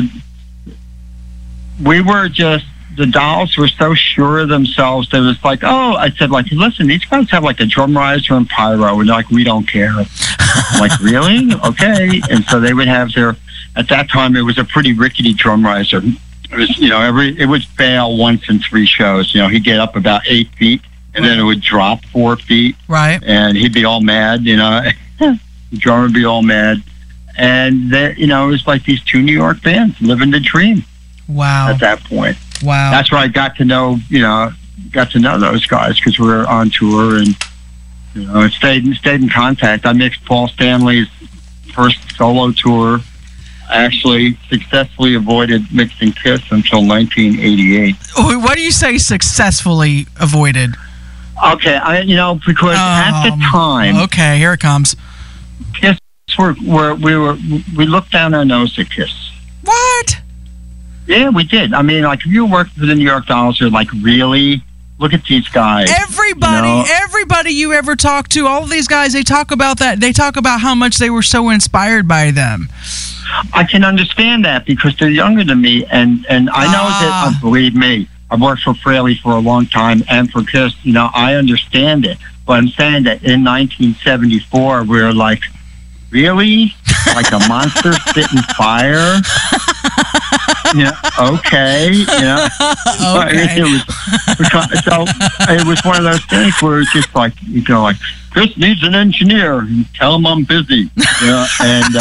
the Dolls were so sure of themselves. They was like, I said, listen, these guys have a drum riser and pyro. And they're like, we don't care. I'm like, really? Okay. And so they would have at that time, it was a pretty rickety drum riser. It was, it would fail once in 3 shows. He'd get up about 8 feet and then it would drop 4 feet. Right. And he'd be all mad, the drummer would be all mad. And, it was like these 2 New York bands living the dream. Wow. At that point. Wow. That's where I got to know those guys because we were on tour and, stayed in contact. I mixed Paul Stanley's first solo tour. I actually successfully avoided mixing Kiss until 1988. What do you say successfully avoided? Okay, because at the time... Okay, here it comes. Kiss we looked down our nose at Kiss. What? Yeah, we did. If you worked for the New York Dolls, you're like, really? Look at these guys. Everybody you ever talk to, all of these guys, they talk about that. They talk about how much they were so inspired by them. I can understand that because they're younger than me, and I know that, believe me, I've worked for Fraley for a long time, and for Kiss, I understand it. But I'm saying that in 1974, we were like, really? Like a monster spitting fire? Okay. Okay. It was one of those things where it's just like, Chris needs an engineer. Tell him I'm busy. And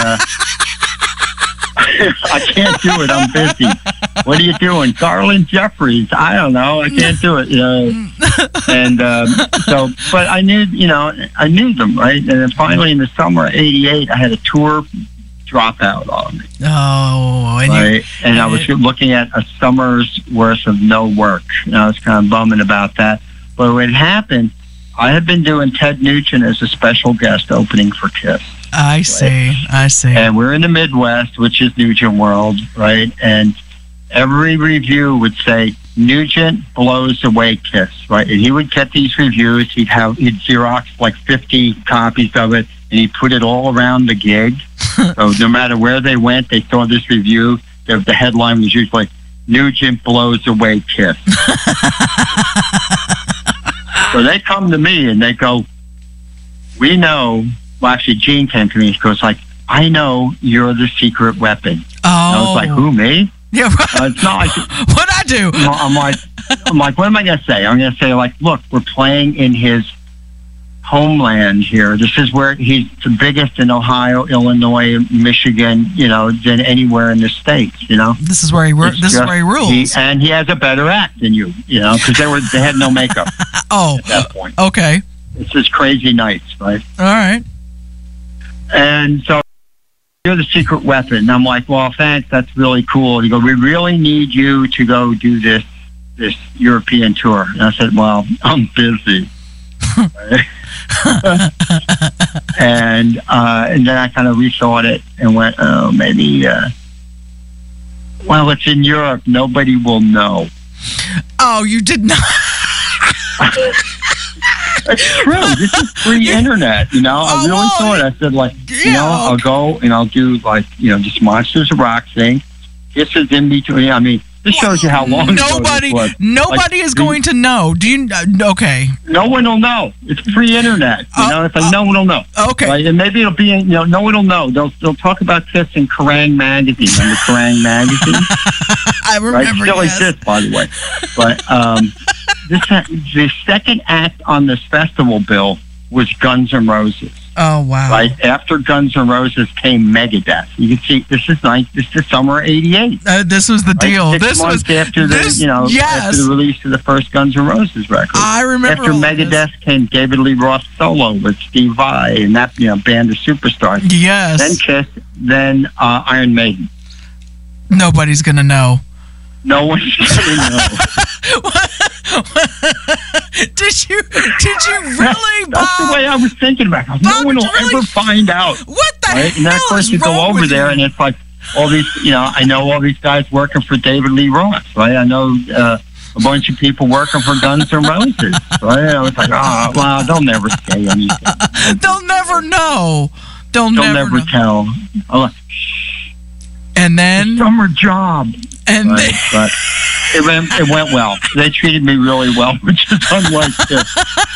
I can't do it. I'm busy. What are you doing? Garland Jeffries. I don't know. I can't do it. And but I knew them, right? And then finally in the summer of '88, I had a tour dropout on me. Oh, and I was looking at a summer's worth of no work. I was kind of bumming about that. But what happened, I had been doing Ted Nugent as a special guest opening for Kiss. I see. And we're in the Midwest, which is Nugent World, right? And every review would say, Nugent blows away Kiss, right? And he would get these reviews. He'd Xerox 50 copies of it, and he'd put it all around the gig. So no matter where they went, they saw this review. The headline was usually, Nugent blows away Kiss. So they come to me and they go, we know... Well, actually, Gene came to me. He goes I know you're the secret weapon. Oh. And I was like, who, me? Yeah, right. It's not like... What'd I do? I'm like, what am I going to say? I'm going to say, look, we're playing in his homeland here. This is where he's the biggest in Ohio, Illinois, Michigan, than anywhere in the States, This is where he rules. And he has a better act than you, because they had no makeup at that point. Okay. It's just crazy nights, right? All right. And so you're the secret weapon. And I'm like, well, thanks. That's really cool. He goes, we really need you to go do this European tour. And I said, well, I'm busy. And then I kind of rethought it and went, oh, maybe, well, it's in Europe. Nobody will know. Oh, you did not. It's true. This is free internet, I really thought. I said, I'll go and I'll do this Monsters of Rock thing. This is in between. This shows you how long nobody is going to know. Do you? Okay. No one will know. It's free internet. It's no one will know. Okay. Right? And maybe it'll be no one will know. They'll talk about Kiss in Kerrang magazine. Remember Kerrang magazine? I remember. Right? Still exists, by the way. But the second act on this festival bill was Guns N' Roses. Oh, wow. Right after Guns N' Roses came Megadeth. You can see this is summer '88. This was the deal. Right? This was after after the release of the first Guns N' Roses record. I remember after Megadeth came David Lee Roth solo with Steve Vai and that band of superstars. Yes. Then Kiss. Then Iron Maiden. Nobody's gonna know. No one's gonna know. Did you really, Bob? That's the way I was thinking about it. No one will ever find out. What the right? hell And then, of course, is you go wrong over with there, you? and it's like all these, I know all these guys working for David Lee Roth, right? I know a bunch of people working for Guns N' Roses, right? I was like, well, they'll never say anything. They'll never know. They'll never know. Tell. I'm like, and then summer job. And right? But it went well. They treated me really well, which is unlike this.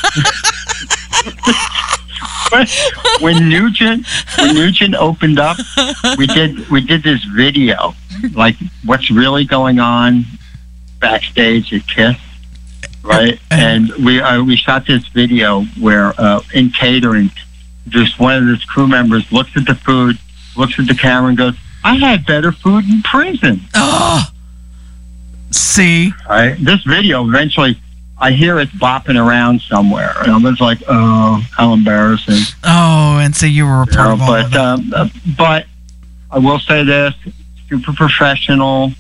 When Nugent opened up, we did this video, like what's really going on backstage at Kiss, right? And we shot this video where in catering, just one of his crew members looks at the food, looks at the camera, and goes, "I had better food in prison." Oh, see, right? This video eventually. I hear it bopping around somewhere, and I was like, "Oh, how embarrassing!" Oh, and so you were a part of all of that. But I will say this: super professional.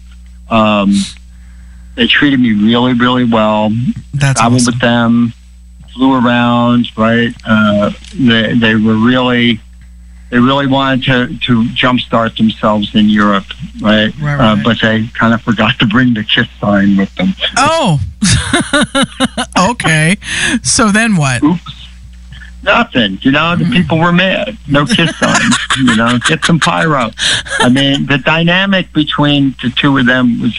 They treated me really, really well. That's traveled awesome. with them, flew around. Right? They were really. They really wanted to jumpstart themselves in Europe, right? Right. But they kind of forgot to bring the Kiss sign with them. Oh, okay. So then what? Oops. Nothing. The people were mad. No Kiss sign. Get some pyro. I mean, the dynamic between the two of them was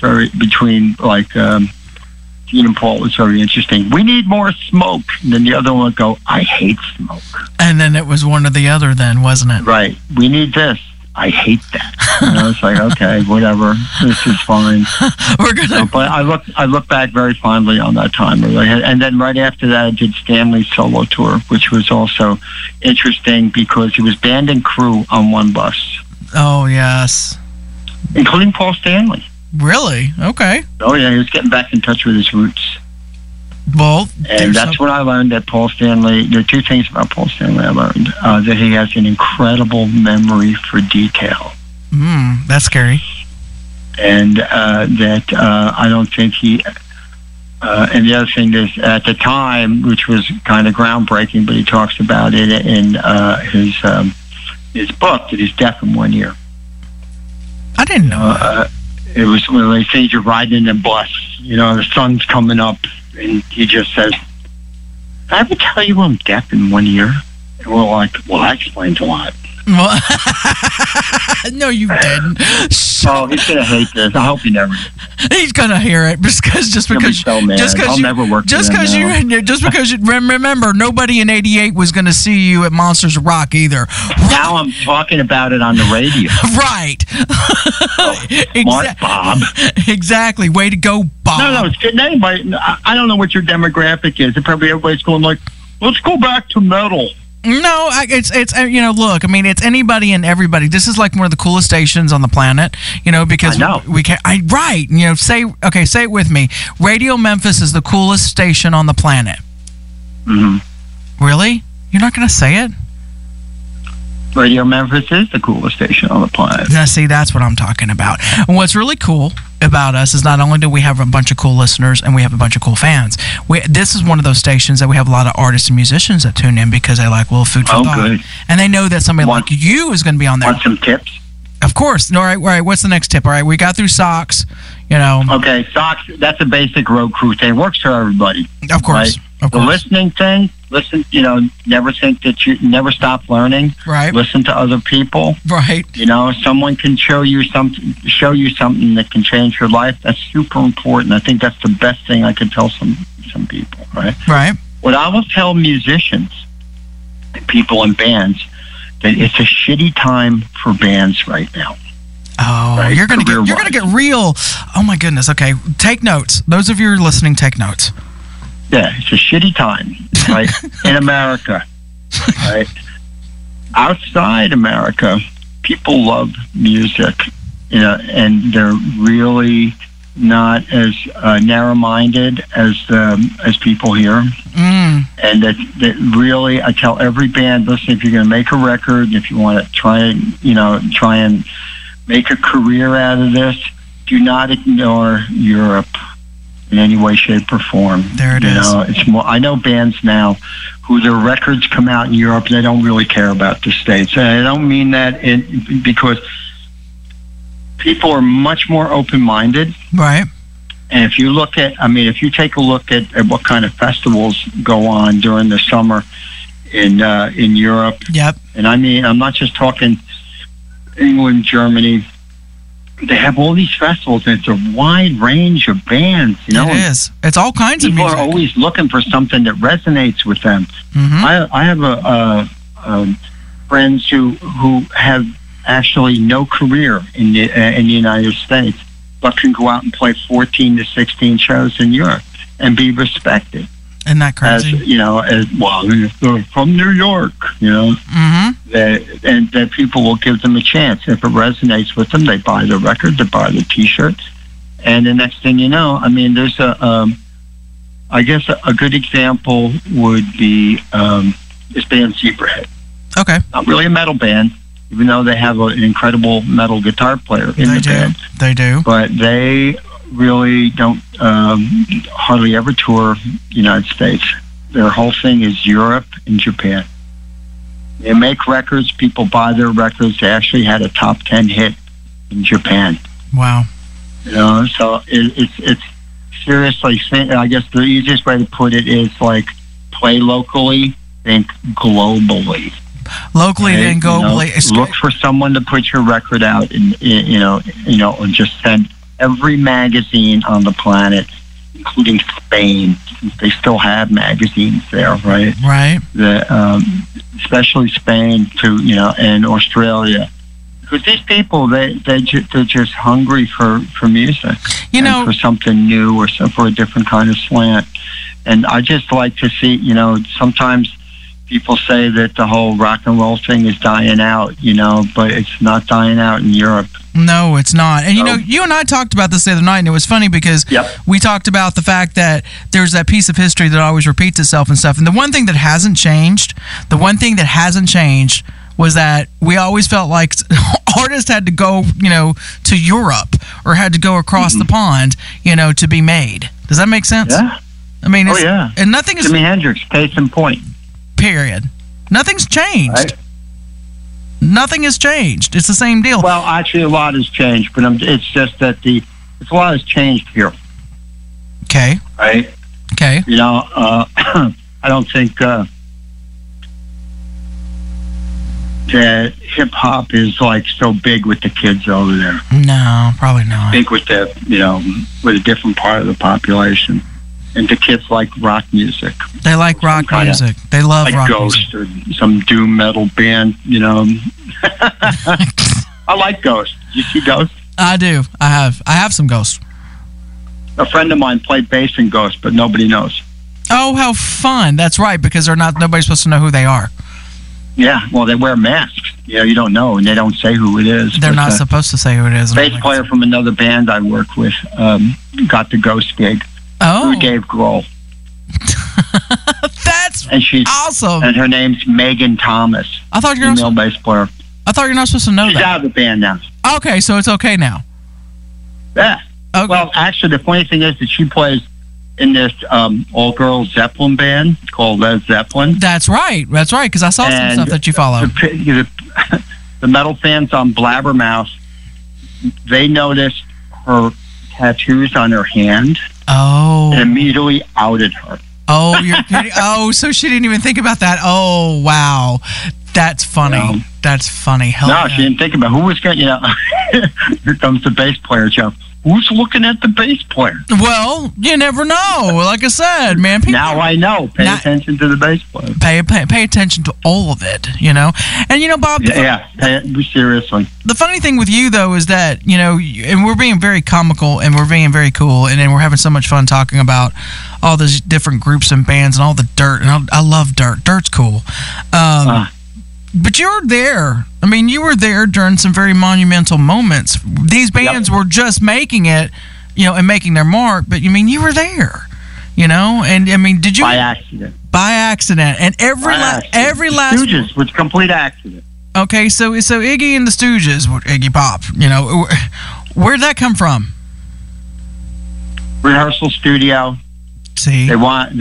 Gene and Paul was very interesting. We need more smoke. And then the other one would go, I hate smoke. And then it was one or the other then, wasn't it? Right. We need this. I hate that. It's like, okay, whatever. This is fine. But I look back very fondly on that time. And then right after that, I did Stanley's solo tour, which was also interesting because it was band and crew on one bus. Oh, yes. Including Paul Stanley. Really? Okay. Oh, yeah, he was getting back in touch with his roots. Well, and that's when I learned that Paul Stanley, there are two things about Paul Stanley I learned. That he has an incredible memory for detail. That's scary. And that I don't think he... and the other thing is, at the time, which was kind of groundbreaking, but he talks about it in his book, that he's deaf in 1 year. I didn't know. It was one of those things, you're riding in a bus, the sun's coming up, and he just says, "Did I ever tell you I'm deaf in 1 year?" And we're like, well, that explains a lot. Well, no, you didn't. Oh, he's gonna hate this. I hope he never. He's gonna hear it just because I'll never work. Just because you remember, nobody in '88 was gonna see you at Monsters of Rock either. Now I'm talking about it on the radio. Right. Smart Bob. Exactly. Way to go, Bob. No, it's good. Anybody, I don't know what your demographic is. Probably everybody's going like, let's go back to metal. No, it's look, I mean, it's anybody and everybody. This is like one of the coolest stations on the planet, because we can. Say it with me. Radio Memphis is the coolest station on the planet. Mm-hmm. Really? You're not going to say it? Radio Memphis is the coolest station on the planet. Now, see, that's what I'm talking about. And what's really cool about us is not only do we have a bunch of cool listeners and we have a bunch of cool fans, this is one of those stations that we have a lot of artists and musicians that tune in because they like, food for thought. Good. And they know that somebody like you is going to be on there. Want some tips? Of course. All right. What's the next tip? All right, we got through socks, Okay, socks, that's a basic road crew thing. Works for everybody. Of course. Right? Of course. The listening thing, never think that you never stop learning. Right. Listen to other people. Right. Someone can show you something that can change your life. That's super important. I think that's the best thing I could tell some people, right? Right. What I will tell musicians and people in bands, that it's a shitty time for bands right now. Oh, right? You're gonna get real. Oh my goodness. Okay, take notes. Those of you who are listening, take notes. Yeah, it's a shitty time, right? In America, right? Outside America, people love music, and they're really not as narrow-minded as people here. And that really, I tell every band, listen, if you're going to make a record, if you want to try and make a career out of this, do not ignore Europe in any way, shape, or form. There it is. It's more. I know bands now who their records come out in Europe and they don't really care about the States. And I don't mean that because people are much more open-minded. Right. And if you take a look at what kind of festivals go on during the summer in Europe. Yep. And I mean, I'm not just talking England, Germany. They have all these festivals, and it's a wide range of bands. It is. It's all kinds of music. People are always looking for something that resonates with them. Mm-hmm. I have friends who have actually no career in the United States, but can go out and play 14 to 16 shows in Europe and be respected. Isn't that crazy? They're from New York, Mm-hmm. that people will give them a chance. If it resonates with them, they buy the record, they buy the T-shirts, and the next thing you know, I mean, there's I guess a good example would be this band Zebrahead. Okay. Not really a metal band, even though they have an incredible metal guitar player in the band. They do. But they really don't hardly ever tour the United States. Their whole thing is Europe and Japan. They make records, people buy their records. They actually had a top 10 hit in Japan. Wow. So it's seriously, I guess the easiest way to put it is like play locally, think globally. Locally, then globally. Look for someone to put your record out, and and just send every magazine on the planet, including Spain, since they still have magazines there, right? Right. Especially Spain and Australia, because these people they're just hungry for music, for something new or for a different kind of slant. And I just like to see, sometimes people say that the whole rock and roll thing is dying out, but it's not dying out in Europe. No, it's not. And, you and I talked about this the other night, and it was funny because we talked about the fact that there's that piece of history that always repeats itself and stuff. And the one thing that hasn't changed was that we always felt like artists had to go, to Europe or had to go across the pond, to be made. Does that make sense? Yeah. I mean, and nothing is... Jimi Hendrix, case in point. Period. Nothing's changed. Right. Nothing has changed. It's the same deal. Well, actually, a lot has changed, but it's just that a lot has changed here. Okay. Right. Okay. I don't think that hip hop is like so big with the kids over there. No, probably not. Big with with a different part of the population. And the kids like rock music. They like rock music. They love like rock Ghost music. Or some doom metal band, I like Ghost. Did you see Ghost? I do. I have some Ghost. A friend of mine played bass in Ghost, but nobody knows. Oh, how fun. That's right, because nobody's supposed to know who they are. Yeah, well, they wear masks. You don't know, and they don't say who it is. They're not supposed to say who it is. Bass player from another band I work with got the Ghost gig. Oh. Through Dave Grohl. That's awesome. And her name's Megan Thomas. I thought you were female bass player. I thought you're not supposed to know She's that. She's out of the band now. Okay, so it's okay now. Yeah. Okay. Well, actually, the funny thing is that she plays in this all-girl Zeppelin band called Led Zeppelin. That's right, because I saw some stuff that you follow. The metal fans on Blabbermouth, they noticed her tattoos on her hand. Oh. And immediately outed her. Oh, you're kidding. Oh, so she didn't even think about that. Oh, wow. That's funny. That's funny. Hell no, she didn't think about who was going to, here comes the bass player, Joe. who's looking at the bass player? Well, you never know. Like I said, man. Now I know. Pay attention to the bass player. Pay attention to all of it, you know. And, you know, Bob. Seriously. The funny thing with you, though, is that, you know, and we're being very comical and we're being very cool, and we're having so much fun talking about all those different groups and bands and all the dirt. And I love dirt. Dirt's cool. But you were there. I mean, you were there during some very monumental moments. These bands were just making it, you know, and making their mark. But, you mean, you were there, you know? And, I mean, did you... By accident. By accident. And every last... Stooges was complete accident. Okay, so Iggy and the Stooges, Iggy Pop, you know, where'd that come from? Rehearsal studio. See, they wanted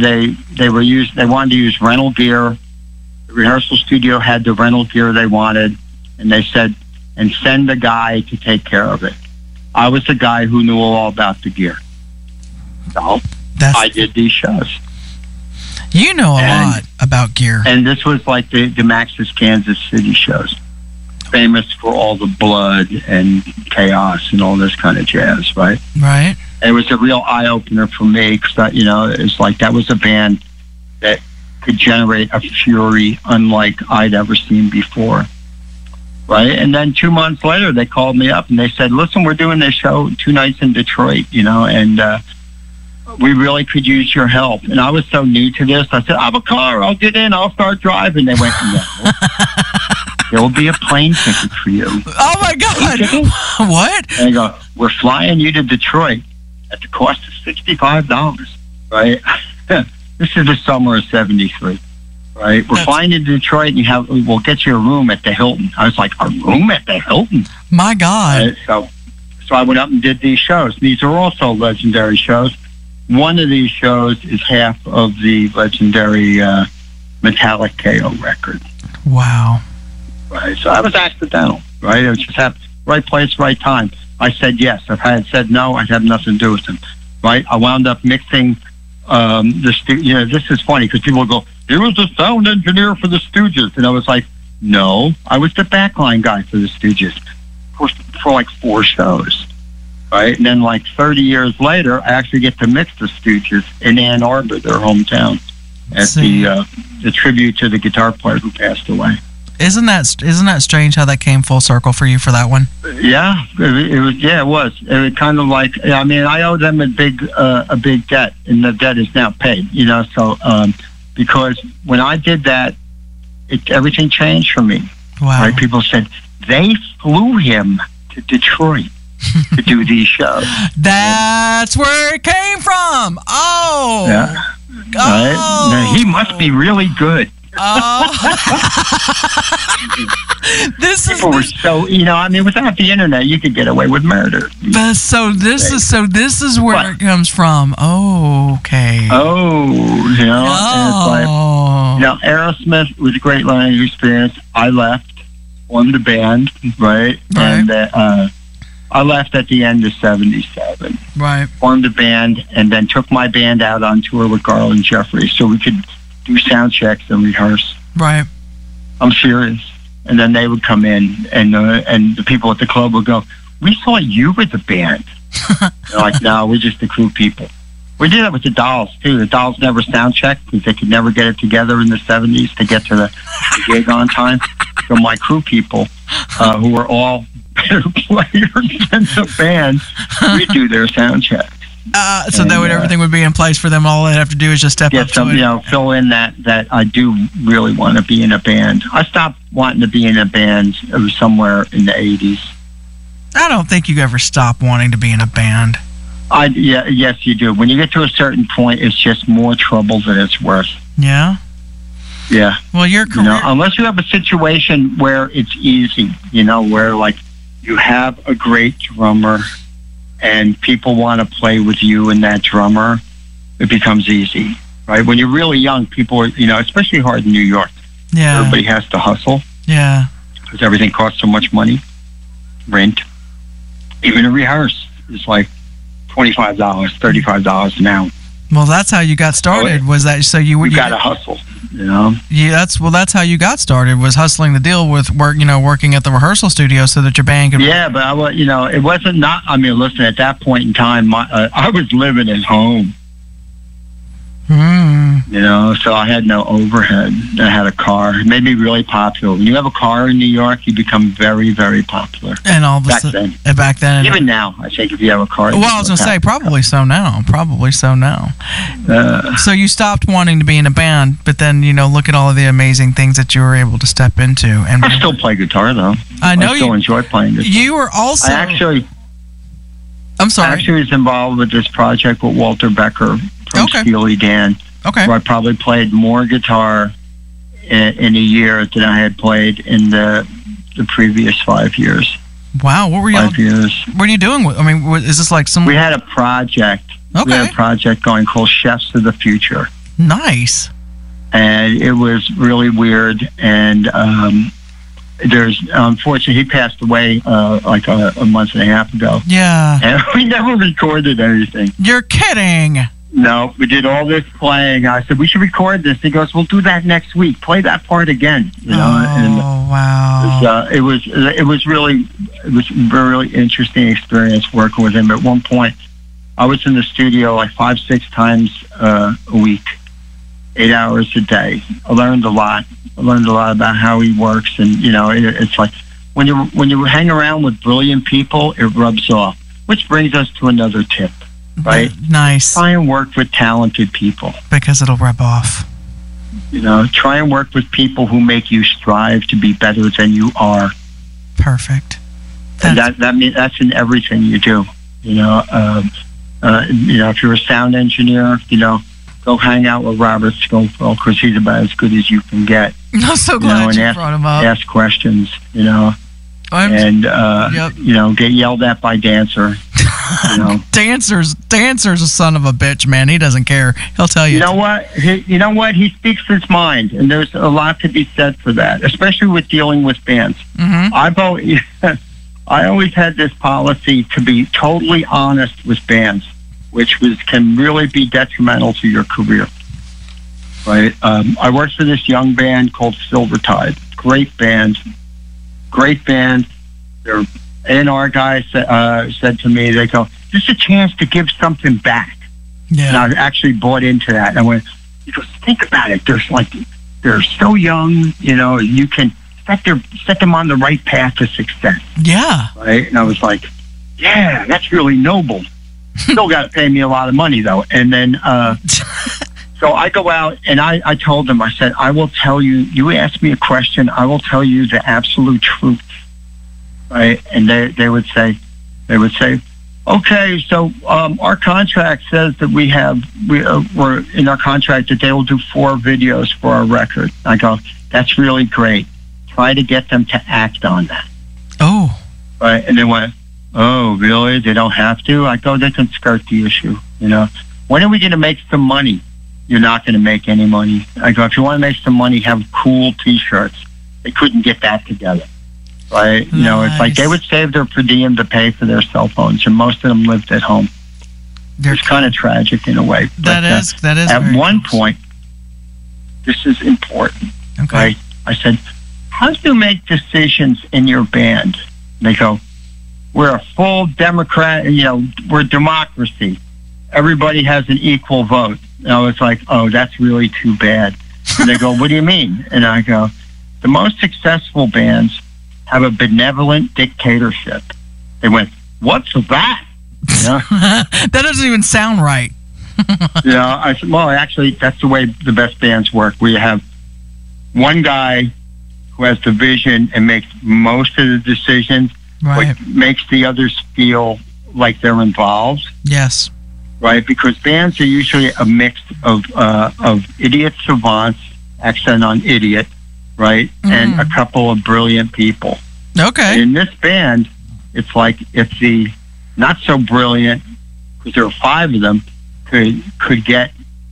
to use rental gear. The rehearsal studio had the rental gear they wanted, and they said, and send a guy to take care of it. I was the guy who knew all about the gear, so I did these shows. You know a lot about gear. And this was like the Max's Kansas City shows, famous for all the blood and chaos and all this kind of jazz, right? Right. And it was a real eye-opener for me because, you know, it's like that was a band that could generate a fury unlike I'd ever seen before, right? And then 2 months later, they called me up and they said, listen, we're doing this show 2 nights in Detroit, you know, and we really could use your help. And I was so new to this. I said, I have a car. I'll get in. I'll start driving. They went, no. There will be a plane ticket for you. Oh, my God. What? And they go, we're flying you to Detroit at the cost of $65, right? This is the summer of 73, right? We're flying to Detroit, and we'll get you a room at the Hilton. I was like, a room at the Hilton? My God. Right? So I went up and did these shows. These are also legendary shows. One of these shows is half of the legendary Metallic KO record. Wow. Right. So I was accidental, right? It was just right place, right time. I said yes. If I had said no, I'd have nothing to do with them, right? I wound up mixing this is funny because people go, he was the sound engineer for the Stooges. And I was like, no, I was the backline guy for the Stooges for like 4 shows. Right, and then like 30 years later, I actually get to mix the Stooges in Ann Arbor, their hometown, at the tribute to the guitar player who passed away. Isn't that strange how that came full circle for you for that one? Yeah, it was. Yeah, it was. It was kind of like, I mean, I owe them a big debt, and the debt is now paid. You know, so because when I did that, everything changed for me. Wow. Right? People said they flew him to Detroit to do these shows. That's where it came from. Oh. Yeah. Oh. Right? Now, he must be really good. Oh. People were so, you know, I mean, without the internet, you could get away with murder. So this is where it comes from. Oh, okay. Oh, you know, and it's like, you know, Aerosmith was a great learning experience. I left, formed a band, right? And I left at the end of 77. Right. Formed a band and then took my band out on tour with Garland Jeffries so we could do sound checks and rehearse. Right. I'm serious. And then they would come in and the people at the club would go, we thought you were the band. They're like, no, we're just the crew people. We did that with the Dolls, too. The Dolls never sound checked because they could never get it together in the 70s to get to the gig on time. So my crew people, who were all better players than the band, we do their sound checks. So that way everything would be in place for them. All they'd have to do is just step up to it. You know, fill in that I do really want to be in a band. I stopped wanting to be in a band. It was somewhere in the 80s. I don't think you ever stop wanting to be in a band. Yes, you do. When you get to a certain point, it's just more trouble than it's worth. Yeah? Yeah. Well, your career... You know, unless you have a situation where it's easy, you know, where, like, you have a great drummer and people want to play with you and that drummer, it becomes easy, right? When you're really young, people are, you know, especially hard in New York. Yeah. Everybody has to hustle. Yeah. Because everything costs so much money. Rent. Even to rehearse is like $25, $35 an hour. Well, that's how you got started. Was that so you got to hustle? Yeah, that's how you got started, was hustling the deal with working at the rehearsal studio so that your band could. Yeah, but it wasn't not. I mean, listen, at that point in time, I was living at home. So I had no overhead. I had a car. It made me really popular. When you have a car in New York, you become very, very popular. And all of a sudden, back then, even now, I think if you have a car. Well, I was going to say, probably so now. So you stopped wanting to be in a band, but then look at all of the amazing things that you were able to step into. And I still play guitar, though. I know I still enjoy playing guitar. You were also. I'm sorry. I actually was involved with this project with Walter Becker from Steely Dan. Okay. Where I probably played more guitar in a year than I had played in the previous 5 years. Wow, what were you? 5 years. What are you doing? I mean, is this like some? We had a project. Okay. We had a project going called Chefs of the Future. Nice. And it was really weird. And unfortunately, he passed away like a month and a half ago. Yeah. And we never recorded anything. You're kidding. No, we did all this playing. I said, we should record this. He goes, we'll do that next week. Play that part again. Wow. It was a really interesting experience working with him. At one point, I was in the studio like 5-6 times a week, 8 hours a day. I learned a lot. About how he works. And, it's like when you hang around with brilliant people, it rubs off. Which brings us to another tip. Right? Nice. Try and work with talented people. Because it'll rub off. Try and work with people who make you strive to be better than you are. Perfect. And that means that's in everything you do. If you're a sound engineer, go hang out with Robert Scofield because he's about as good as you can get. I'm so glad you brought him up. Ask questions, and get yelled at by Dancer. Dancer's a son of a bitch, man. He doesn't care. He'll tell you. You know what? He speaks his mind, and there's a lot to be said for that, especially with dealing with bands. Mm-hmm. I always had this policy to be totally honest with bands, which can really be detrimental to your career. Right? I worked for this young band called Silvertide. Great band. Their A&R guy said to me, they go, this is a chance to give something back. Yeah. And I actually bought into that. And I went, think about it. They're so young, you can set them on the right path to success. Yeah. Right? And I was like, yeah, that's really noble. Still got to pay me a lot of money, though. And then, so I go out and I told them, I said, I will tell you, you ask me a question, I will tell you the absolute truth. Right? And they would say, okay, so our contract says that we're in our contract that they will do 4 videos for our record. I go, that's really great. Try to get them to act on that. Oh. Right? And they went, oh, really? They don't have to? I go, they can skirt the issue. When are we going to make some money? You're not going to make any money. I go, if you want to make some money, have cool T-shirts. They couldn't get that together. Right? Nice. It's like they would save their per diem to pay for their cell phones, and most of them lived at home. It's kind of tragic in a way. That is. At one point, this is important. Okay. Right? I said, how do you make decisions in your band? And they go, we're a full Democrat, we're democracy. Everybody has an equal vote. And I was like, oh, that's really too bad. And they go, what do you mean? And I go, the most successful bands have a benevolent dictatorship. They went, what's that? That doesn't even sound right. I said, well, actually, that's the way the best bands work. We have one guy who has the vision and makes most of the decisions, right, but makes the others feel like they're involved. Yes. Right? Because bands are usually a mix of idiot savants, accent on idiot, right? Mm. And a couple of brilliant people. Okay. And in this band, it's like if the not so brilliant, because there are 5 of them, could get,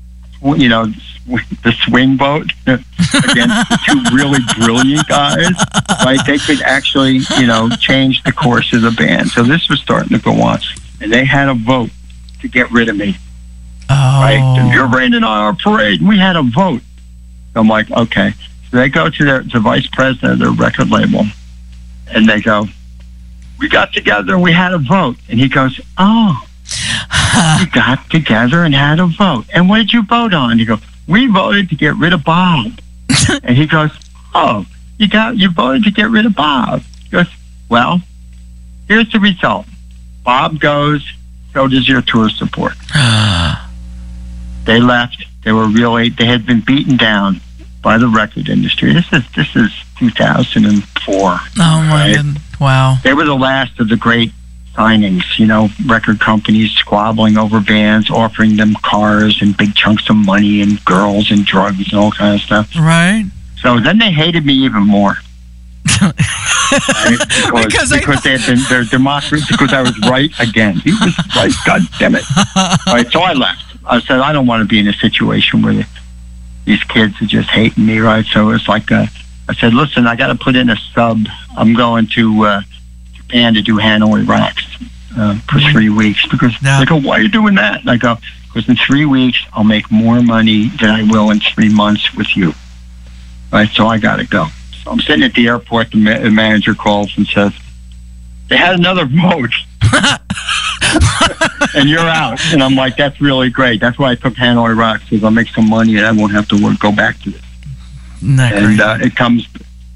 the swing vote against the 2 really brilliant guys, right? They could actually, change the course of the band. So this was starting to go on. And they had a vote to get rid of me. Oh. Right? You're raining on our parade. And we had a vote. So I'm like, okay. So they go to the vice president of their record label, and they go, we got together and we had a vote. And he goes, oh, we got together and had a vote. And what did you vote on? You go, we voted to get rid of Bob. And he goes, oh, you voted to get rid of Bob. He goes, well, here's the result. Bob goes, so does your tour support. They left. They had been beaten down by the record industry. This is 2004. Oh my goodness. Wow. They were the last of the great signings, record companies squabbling over bands, offering them cars and big chunks of money and girls and drugs and all kinds of stuff. Right. So then they hated me even more. Right? Because they had been their democracy, because I was right again. He was right, God damn it. All right, so I left. I said, I don't want to be in a situation where these kids are just hating me, right? So it's like, I said, listen, I got to put in a sub. I'm going to Japan to do Hanoi Rocks for 3 weeks. Because they go, why are you doing that? And I go, because in 3 weeks, I'll make more money than I will in 3 months with you. Right, so I got to go. So I'm sitting at the airport. The manager calls and says, they had another vote. And you're out. And I'm like, that's really great. That's why I took Hanoi Rocks, because I'll make some money and I won't have to go back to this. And it comes.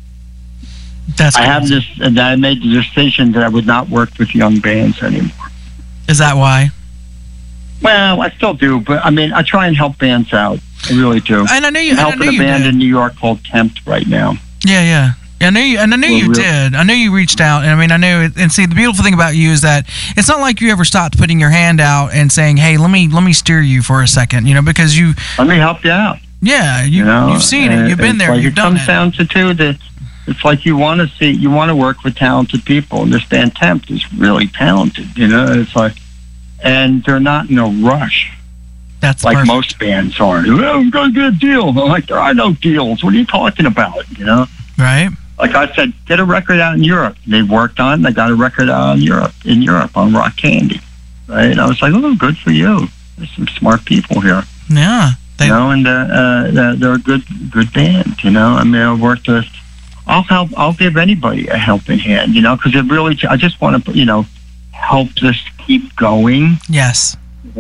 I made the decision that I would not work with young bands anymore. Is that why? Well, I still do, but I mean, I try and help bands out. I really do. And I know you. I'm helping a band in New York called Tempt right now. Yeah. I knew you did. I knew you reached out, and I mean, I knew. And see, the beautiful thing about you is that it's not like you ever stopped putting your hand out and saying, "Hey, let me steer you for a second," because you. Let me help you out. Yeah, you've seen it. You've been there. Like you've done it. It comes down to that. It's like you want to work with talented people, and this band Tempt is really talented. It's like, and they're not in a rush. That's like perfect. Most bands are. Well, I'm going to get a deal. I'm like, there are no deals. What are you talking about? Right. Like I said, get a record out in Europe. They worked on. They got a record out in Europe on Rock Candy. Right. And I was like, oh, good for you. There's some smart people here. Yeah. And they're a good band. I mean, I worked with. I'll give anybody a helping hand. Because it really. I just want to. Help this keep going. Yes.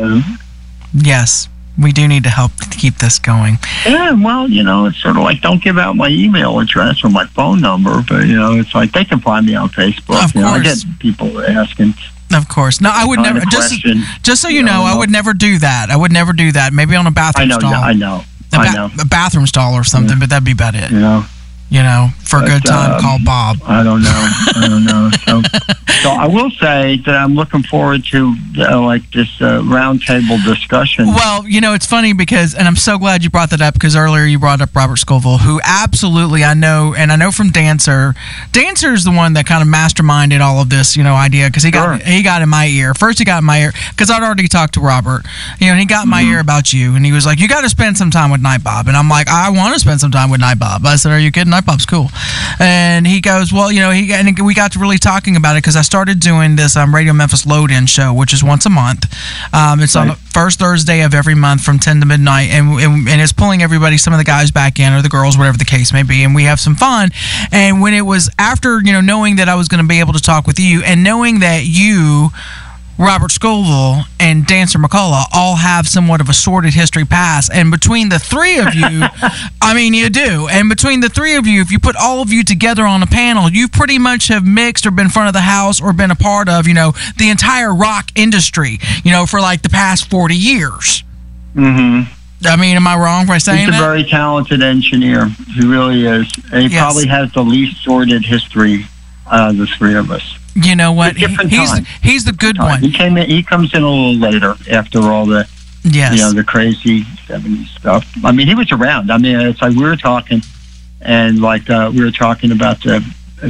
Yes, we do need to help to keep this going. Yeah, well, it's sort of like, don't give out my email address or my phone number, but, it's like they can find me on Facebook. Of course. I get people asking. Of course. No, I would never, just so you know, I would never do that. I would never do that. Maybe on a bathroom stall. I know. A bathroom stall or something, but that'd be about it. For a good time, call Bob. I don't know. So I will say that I'm looking forward to this roundtable discussion. Well, it's funny because, and I'm so glad you brought that up, because earlier you brought up Robert Scoville, who absolutely I know from Dancer. Dancer's the one that kind of masterminded all of this, idea, because he got in my ear. First he got in my ear because I'd already talked to Robert, and he got in my ear about you, and he was like, you got to spend some time with Night Bob. And I'm like, I want to spend some time with Night Bob. I said, are you kidding? Night Bob's cool. And he goes, well, and we got to really talking about it, because I started doing this Radio Memphis Load-In show, which is once a month. It's on the first Thursday of every month from 10 to midnight, and it's pulling everybody, some of the guys back in, or the girls, whatever the case may be, and we have some fun. And when it was after, knowing that I was going to be able to talk with you, and knowing that you, Robert Scoville, and Dancer McCullough all have somewhat of a sordid history past. And between the three of you, I mean, you do. And between the three of you, if you put all of you together on a panel, you pretty much have mixed or been front of the house or been a part of, the entire rock industry, for like the past 40 years. Mm-hmm. I mean, am I wrong by saying that? He's a very talented engineer. He really is. And he probably has the least sordid history out of the three of us. You know what? He's the good one. He comes in a little later after all the the crazy 70s stuff. I mean, he was around. I mean, it's like we were talking, and we were talking about the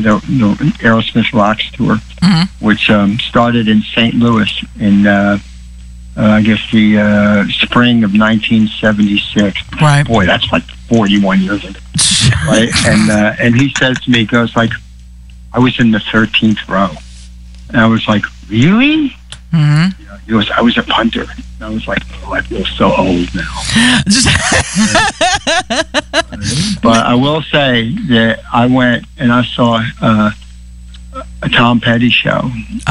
Aerosmith Rocks tour, which started in St. Louis in I guess the spring of 1976. Right. Boy, that's like 41 years ago. Right. And he says to me, he goes like, I was in the 13th row. And I was like, really? Mm-hmm. He goes, I was a punter. And I was like, oh, I feel so old now. I will say that I went and I saw a Tom Petty show.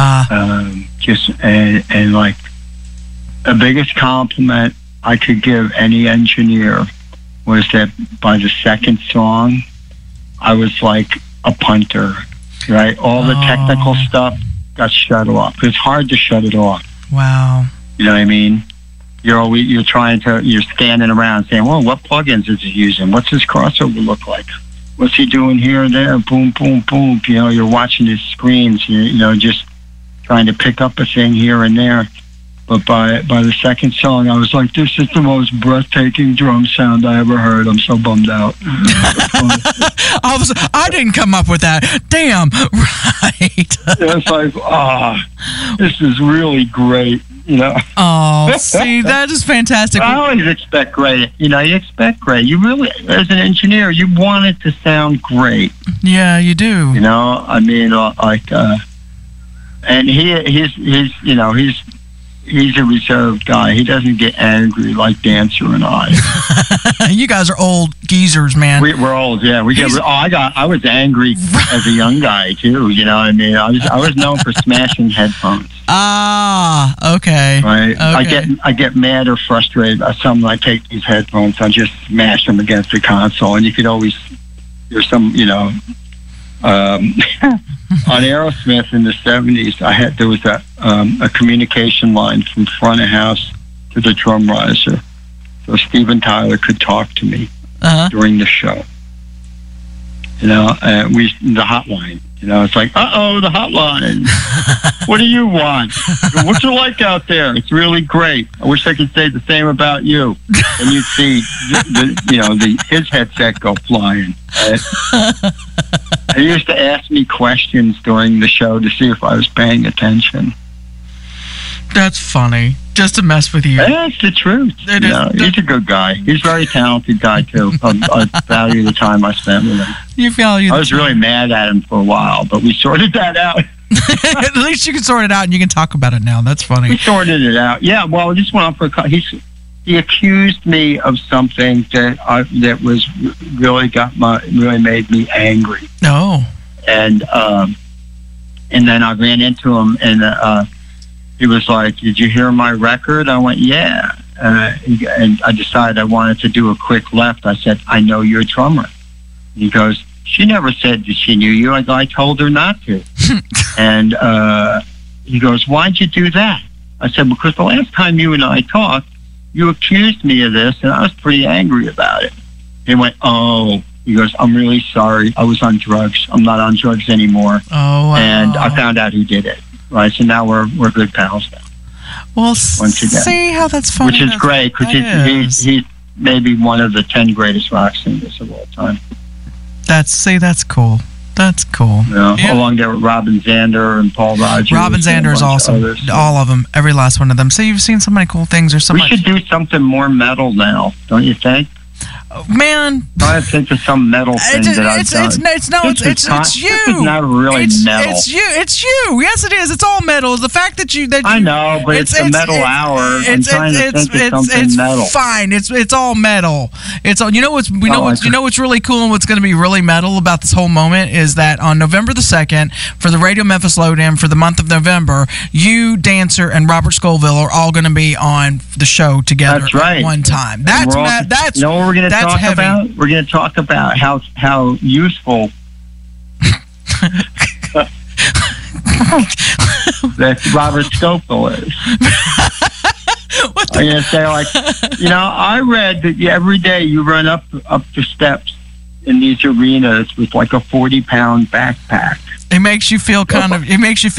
And like the biggest compliment I could give any engineer was that by the second song, I was like a punter, right? All the technical stuff got shut off. It's hard to shut it off. Wow. You know what I mean? You're scanning around saying, well, what plugins is he using? What's his crossover look like? What's he doing here and there? Boom, boom, boom. You know, you're watching his screens, just trying to pick up a thing here and there. But by the second song, I was like, this is the most breathtaking drum sound I ever heard. I'm so bummed out. I didn't come up with that. Damn. Right. It's like, this is really great. Oh, see, that is fantastic. I always expect great. You expect great. You really, as an engineer, you want it to sound great. Yeah, you do. I mean, and he's a reserved guy. He doesn't get angry like Dancer and I. You guys are old geezers, man. We're old, yeah. I was angry as a young guy too. You know what I mean? I was known for smashing headphones. Okay. Right. Okay. I get mad or frustrated by something. I take these headphones, I just smash them against the console, and you could always there's some on Aerosmith in the 70s, there was a communication line from front of house to the drum riser, so Steven Tyler could talk to me during the show. The hotline. It's like, the hotline. What do you want? What's it like out there? It's really great. I wish I could say the same about you. And you'd see, his headset go flying. He used to ask me questions during the show to see if I was paying attention. That's funny. Just to mess with you. That's the truth. He's a good guy. He's a very talented guy, too. I value the time I spent with him. I was really mad at him for a while, but we sorted that out. At least you can sort it out and you can talk about it now. That's funny. We sorted it out. Yeah, well, this went on for he accused me of something that was really made me angry. Oh. And then I ran into him and he was like, did you hear my record? I went, yeah. And I decided I wanted to do a quick left. I said, I know you're a drummer. He goes, she never said that she knew you. I told her not to. And he goes, why'd you do that? I said, because the last time you and I talked, you accused me of this, and I was pretty angry about it. He went, oh. He goes, I'm really sorry. I was on drugs. I'm not on drugs anymore. Oh, wow. And I found out who did it. Right, so now we're good pals now. Well, see how that's funny. Which is great, because he's maybe one of the 10 greatest rock singers of all time. That's cool. That's cool. Yeah. Along there with Robin Zander and Paul Rodgers. Robin Zander is awesome. All of them, every last one of them. So you've seen so many cool things. We should do something more metal now, don't you think? Man, I think of some metal thing that I've done. It's you. This is not really metal. It's you. Yes, it is. It's all metal. It's the fact that you. I know, but it's a metal hour. I'm trying to think of something metal. It's fine. It's all metal. It's all. You know what's really cool and what's going to be really metal about this whole moment is that on November the 2nd for the Radio Memphis Load-In for the month of November, you, Dancer, and Robert Scoville are all going to be on the show together. That's right. At one time. That's you know what we're going to talk about? We're going to talk about how useful that Robert Scoville is. I'm going to say, I read that every day you run up the steps in these arenas with like a 40-pound backpack. It makes you feel kind of.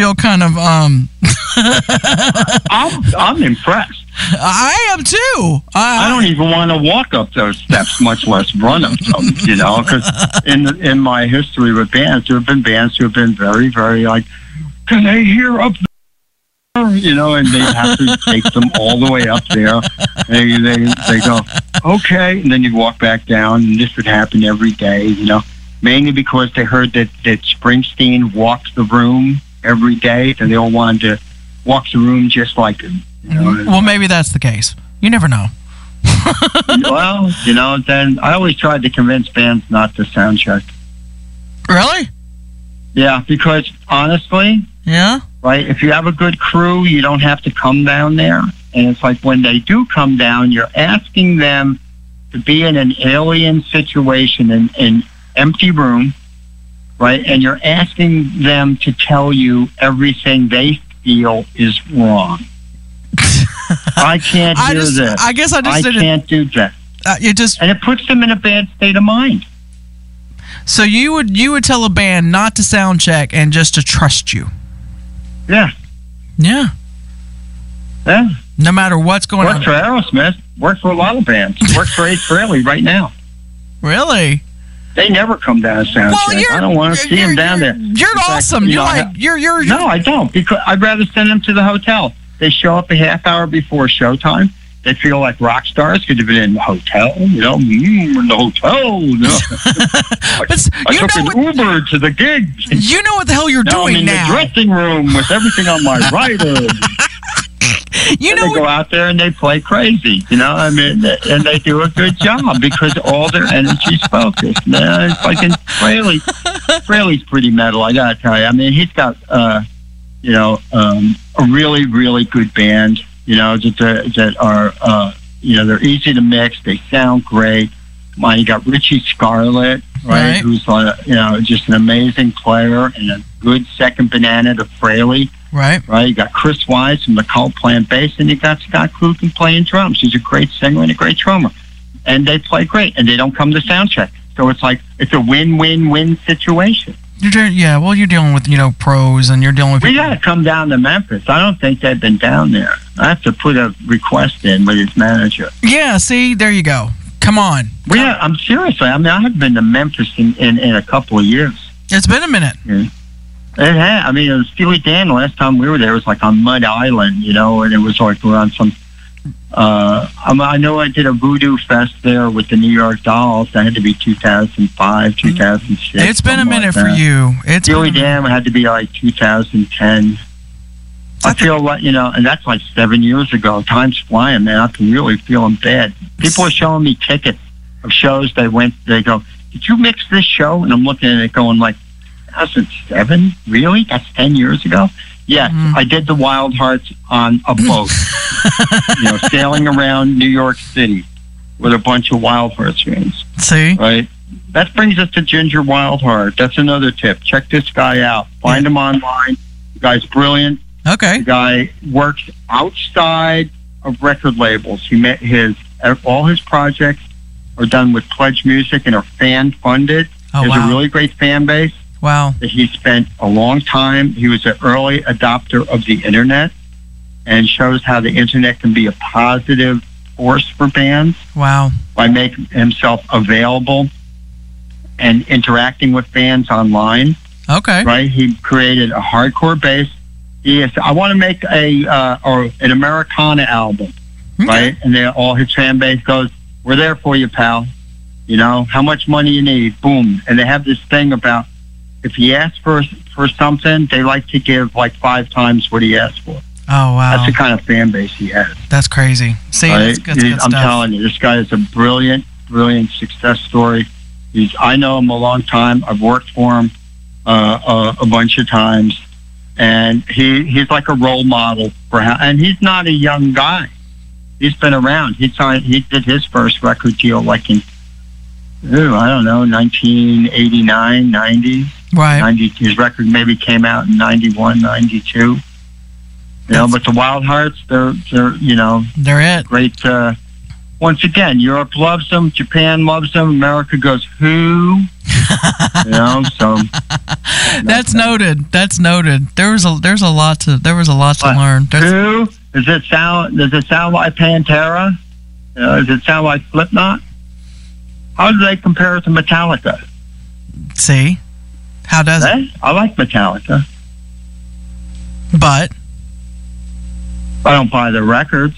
I'm impressed. I am too. I don't even want to walk up those steps, much less run up them. Because in my history with bands, there have been bands who have been very, very like, can they hear up there? And they have to take them all the way up there. They go, okay, and then you walk back down, and this would happen every day. Mainly because they heard that Springsteen walks the room every day, and they all wanted to walk the room just like him. Well, maybe that's the case. You never know. Well, then I always tried to convince bands not to sound check. Really? Yeah, because honestly, yeah, right, if you have a good crew, you don't have to come down there. And it's like when they do come down, you're asking them to be in an alien situation in an empty room, right? And you're asking them to tell you everything they feel is wrong. I can't do this. I guess I can't do that. And it puts them in a bad state of mind. So you would tell a band not to sound check and just to trust you. Yeah. Yeah. Yeah. No matter what's going on. Worked for Aerosmith. Worked for a lot of bands. Worked for Ace Frehley right now. Really? They never come down and sound check. I don't want to see them down there. You're awesome. No, I don't, because I'd rather send them to the hotel. They show up a half hour before showtime. They feel like rock stars because they've been in the hotel, in the hotel. I took an Uber to the gig. You know what the hell you're doing now. I'm in the dressing room with everything on my rider. They go out there and they play crazy, and they do a good job because all their energy's focused. Man, it's like Frehley's pretty metal, I gotta tell you. I mean, he's got, a really, really good band, that are, they're easy to mix. They sound great. You got Richie Scarlett, right? Who's just an amazing player and a good second banana to Frehley. Right. You got Chris Wise from the Cult playing bass, and you got Scott Klugen playing drums. He's a great singer and a great drummer. And they play great, and they don't come to sound check. So it's a win-win-win situation. You're dealing with, pros, and you're dealing with... We got to come down to Memphis. I don't think they've been down there. I have to put a request in with his manager. Yeah, see, there you go. Come on. Well, yeah, I'm seriously. I mean, I haven't been to Memphis in a couple of years. It's been a minute. Yeah. It had. I mean, it was Steely Dan. The last time we were there, it was like on Mud Island, and it was like we're on some... I know I did a Voodoo Fest there with the New York Dolls. That had to be 2005, 2006. It's been a minute for you. Steely Dan had to be like 2010. I feel like, and that's like 7 years ago. Time's flying, man. I can really feel them bad. People are showing me tickets of shows they went. They go, did you mix this show? And I'm looking at it going like, 2007? Really? That's 10 years ago? Yes, I did the Wild Hearts on a boat, sailing around New York City with a bunch of Wild Hearts fans. See? Right? That brings us to Ginger Wildheart. That's another tip. Check this guy out. Find him online. The guy's brilliant. Okay. The guy works outside of record labels. He met all his projects are done with Pledge Music and are fan-funded. Oh, There's a really great fan base. Wow. He spent a long time. He was an early adopter of the internet and shows how the internet can be a positive force for bands. Wow. By making himself available and interacting with fans online. Okay. Right? He created a hardcore base. I want to make an Americana album. Okay. Right? And all his fan base goes, we're there for you, pal. How much money you need? Boom. And they have this thing about, if he asks for something, they like to give like 5 times what he asked for. Oh, wow. That's the kind of fan base he has. That's crazy. See, right? that's good stuff. I'm telling you, this guy is a brilliant, brilliant success story. I know him a long time. I've worked for him a bunch of times. And he's like a role model for and he's not a young guy. He's been around. He did his first record deal like in, 1989, 90. Right. His record maybe came out in 91, 92. But the Wild Hearts, they're they're it. Great. Once again, Europe loves them, Japan loves them, America goes, who? So that's noted. That's noted. There was a lot to learn. Who? Does it sound like Pantera? Does it sound like Slipknot? How do they compare to Metallica? See? How does it? I like Metallica. But? I don't buy their records.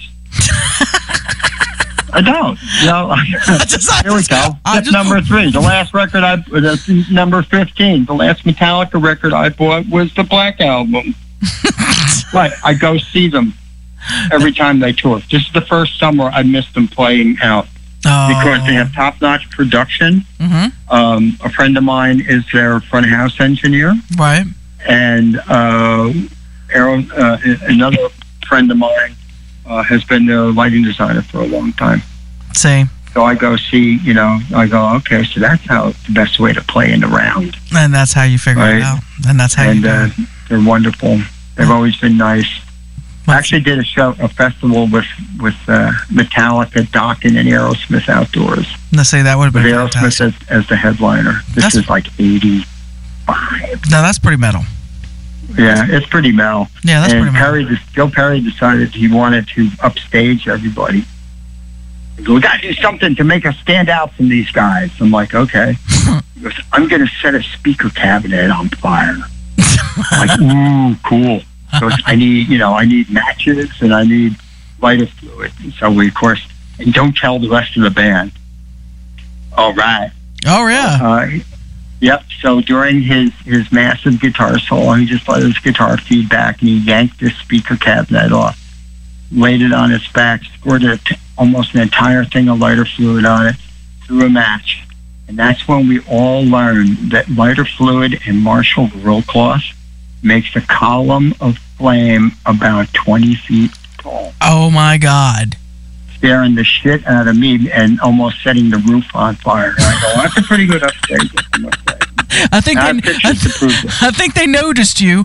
I don't. Here we go. That's number 3. The last record that's number 15. The last Metallica record I bought was the Black Album. Right. I go see them. every time they tour. This is the first summer I missed them playing out because they have top-notch production. A friend of mine is their front house engineer. Right. And another friend of mine has been their lighting designer for a long time. See. So I go see, okay, so that's how the best way to play in the round. And that's how you figure it out. And that's how you do it. They're wonderful. They've always been nice. I actually did a festival with Metallica, Dokken, and Aerosmith outdoors. Let's say that would have been with Aerosmith as the headliner. This is like 85. No, that's pretty metal. Yeah, it's pretty metal. Yeah, that's pretty metal. Joe Perry decided he wanted to upstage everybody. He goes, we got to do something to make us stand out from these guys. I'm like, okay. He goes, I'm going to set a speaker cabinet on fire. I'm like, ooh, cool. So I need matches and I need lighter fluid. And so we, of course, and don't tell the rest of the band. All right. Oh, yeah. Yep. So during his massive guitar solo, he just let his guitar feedback and he yanked this speaker cabinet off, laid it on his back, scored almost an entire thing of lighter fluid on it, threw a match. And that's when we all learned that lighter fluid and Marshall grill cloth makes a column of flame about 20 feet tall. Oh, my God. Scaring the shit out of me and almost setting the roof on fire. And I go, that's a pretty good upstage, I must say. I think they noticed you.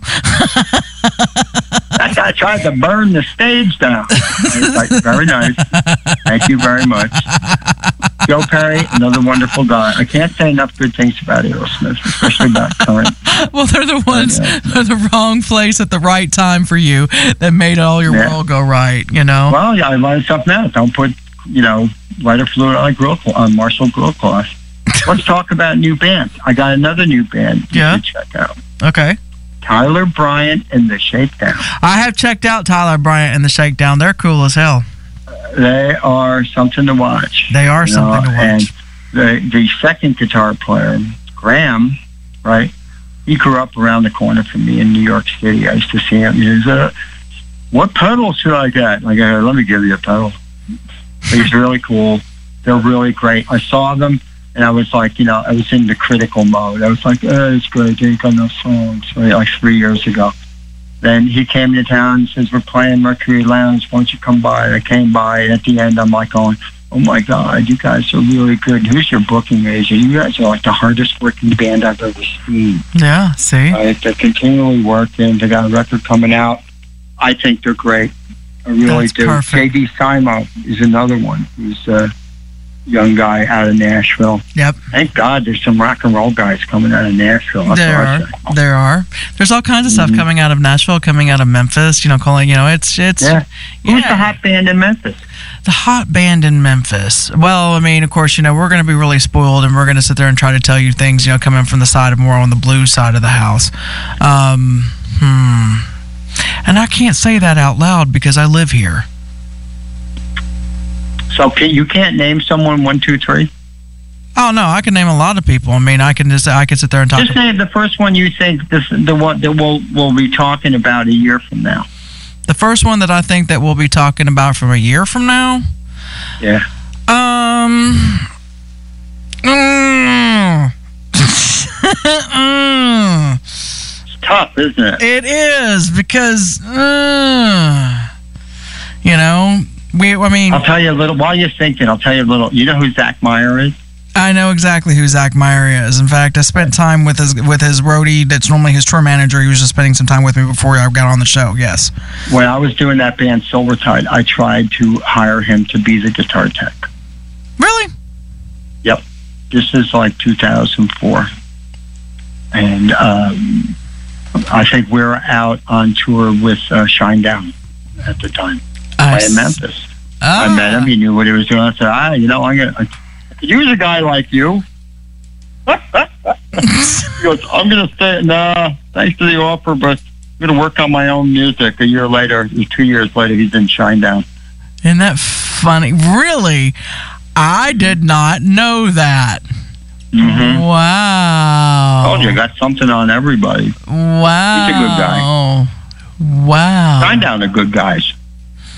That guy tried to burn the stage down. I was like, very nice. Thank you very much. Joe Perry, another wonderful guy. I can't say enough good things about Aerosmith, especially about current. Well, they're the ones, they're the wrong place at the right time for you that made all your world go right, Well, yeah, I learned something else. Don't put, lighter fluid on Marshall grill cloth. Let's talk about new bands. I got another new band you should check out. Okay. Tyler Bryant and the Shakedown. I have checked out Tyler Bryant and the Shakedown. They're cool as hell. They are something to watch. They are something to watch. And the second guitar player, Graham, right? He grew up around the corner from me in New York City. I used to see him. He was, what pedal should I get? I go, let me give you a pedal. He's really cool. They're really great. I saw them. And I was like, I was in the critical mode. I was like, it's great. They got no songs. Right? Like 3 years ago. Then he came to town and says, we're playing Mercury Lounge. Why don't you come by? I came by. And at the end, I'm like going, oh, my God, you guys are really good. Who's your booking agent? You guys are like the hardest working band I've ever seen. Yeah, see? They're continually working. They got a record coming out. I think they're great. I really do. Perfect. J.D. Simo is another one who's young guy out of Nashville. Yep. Thank God there's some rock and roll guys coming out of Nashville. There are. There's all kinds of stuff coming out of Nashville, coming out of Memphis, calling, it's... Yeah. Who's the hot band in Memphis? The hot band in Memphis. Well, I mean, of course, we're going to be really spoiled and we're going to sit there and try to tell you things, coming from the side of more on the blues side of the house. And I can't say that out loud because I live here. So you can't name someone 1, 2, 3? Oh no, I can name a lot of people. I mean, I can sit there and talk. Just name the first one you think the one that we'll be talking about a year from now. The first one that I think that we'll be talking about from a year from now. Yeah. It's tough, isn't it? It is because I'll tell you a little. While you're thinking, I'll tell you a little. You know who Zach Meyer is? I know exactly who Zach Meyer is. In fact, I spent time with his roadie that's normally his tour manager. He was just spending some time with me before I got on the show, yes. When I was doing that band Silvertide, I tried to hire him to be the guitar tech. Really? Yep. This is like 2004. And I think we were out on tour with Shinedown at the time. In Memphis. I met him. He knew what he was doing. I said, I could use a guy like you. He goes, I'm going to stay. Nah, thanks for the offer, but I'm going to work on my own music. A year later, 2 years later, he's in Shinedown. Isn't that funny? Really? I did not know that. Mm-hmm. Wow. I told you, I got something on everybody. Wow. He's a good guy. Wow. Shinedown are good guys.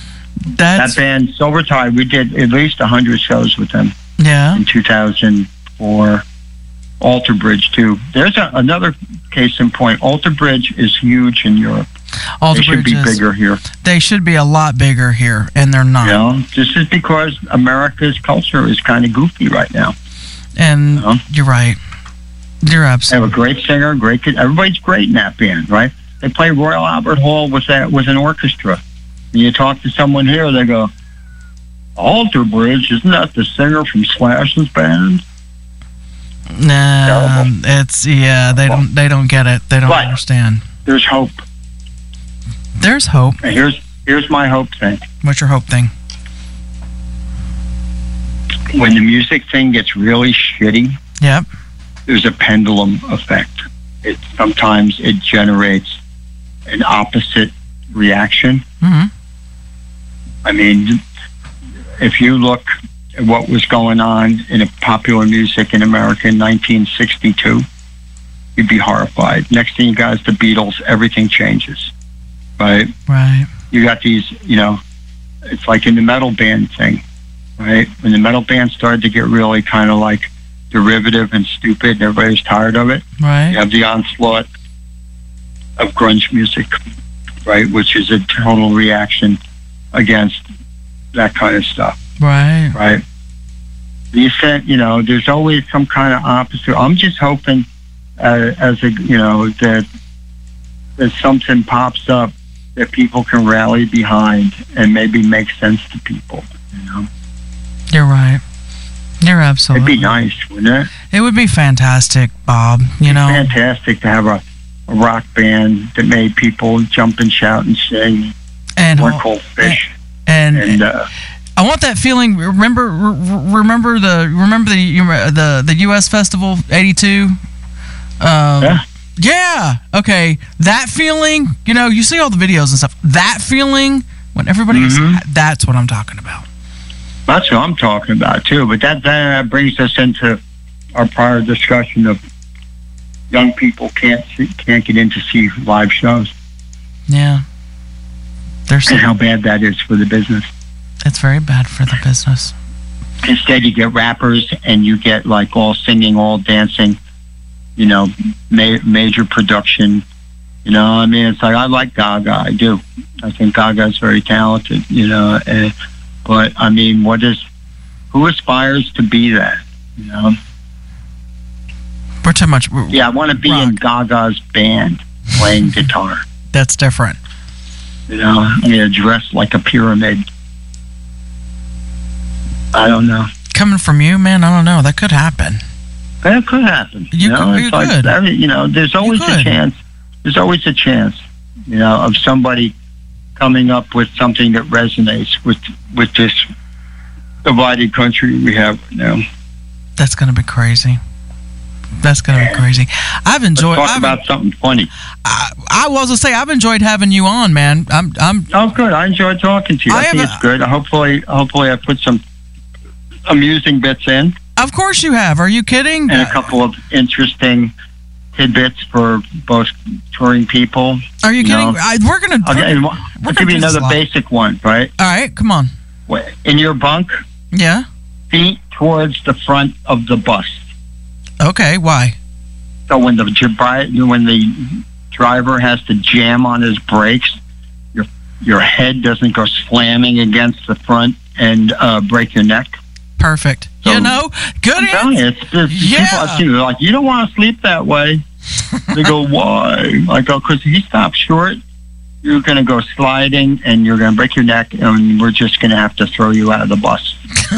That band, Silver Tide, we did at least 100 shows with them. Yeah. In 2004. Alter Bridge, too. There's another case in point. Alter Bridge is huge in Europe. They should be bigger here. They should be a lot bigger here, and they're not. You know, this is because America's culture is kind of goofy right now. And you're right. You're absolutely. They have a great singer, great kid. Everybody's great in that band, right? They play Royal Albert Hall with an orchestra. And you talk to someone here, they go, Alter Bridge, isn't that the singer from Slash's band? Nah, it's they don't get it. They don't understand. There's hope. There's hope. And here's my hope thing. What's your hope thing? When the music thing gets really shitty, yep, there's a pendulum effect. Sometimes it generates an opposite reaction. Mm-hmm. I mean, if you look at what was going on in popular music in America in 1962, you'd be horrified. Next thing you got is the Beatles, everything changes, right? Right. You got these, it's like in the metal band thing, right? When the metal band started to get really kind of like derivative and stupid and everybody's tired of it, right? You have the onslaught of grunge music, right? Which is a total reaction against that kind of stuff. Right. Right. You said, there's always some kind of opposite. I'm just hoping that something pops up that people can rally behind and maybe make sense to people, You're right. You're absolutely. It'd be nice, wouldn't it? It would be fantastic, Bob. Fantastic to have a rock band that made people jump and shout and sing. And more cold fish. And I want that feeling. Remember the U.S. Festival '82. Yeah. Yeah. Okay. That feeling. You see all the videos and stuff. That feeling when everybody is. That's what I'm talking about. That's what I'm talking about too. But that brings us into our prior discussion of young people can't get in to see live shows. Yeah. And how bad that is for the business. It's very bad for the business. Instead, you get rappers and you get like all singing, all dancing, major production. I mean, it's like, I like Gaga. I do. I think Gaga is very talented, but I mean, who aspires to be that, We're too much. I want to be in Gaga's band playing guitar. That's different. I'm going to dress like a pyramid. I don't know. Coming from you, man, I don't know. That could happen. That could happen. You could. I mean, there's always a chance. There's always a chance, of somebody coming up with something that resonates with this divided country we have right now. That's going to be crazy. That's going to be crazy. I've enjoyed. Let's talk about something funny. I was going to say I've enjoyed having you on, man. I'm. Oh, good. I enjoyed talking to you. I think it's good. Hopefully, I put some amusing bits in. Of course you have. Are you kidding? And a couple of interesting tidbits for both touring people. Are you kidding? We're going to. Okay, I'll give you another basic one, right? All right, come on. In your bunk. Yeah. Feet towards the front of the bus. Okay, why? So when the driver has to jam on his brakes, your head doesn't go slamming against the front and break your neck. Perfect. So, good answer. People I've seen, they're like, you don't want to sleep that way. They go, why? I go, because if you stop short, you're going to go sliding and you're going to break your neck, and we're just going to have to throw you out of the bus.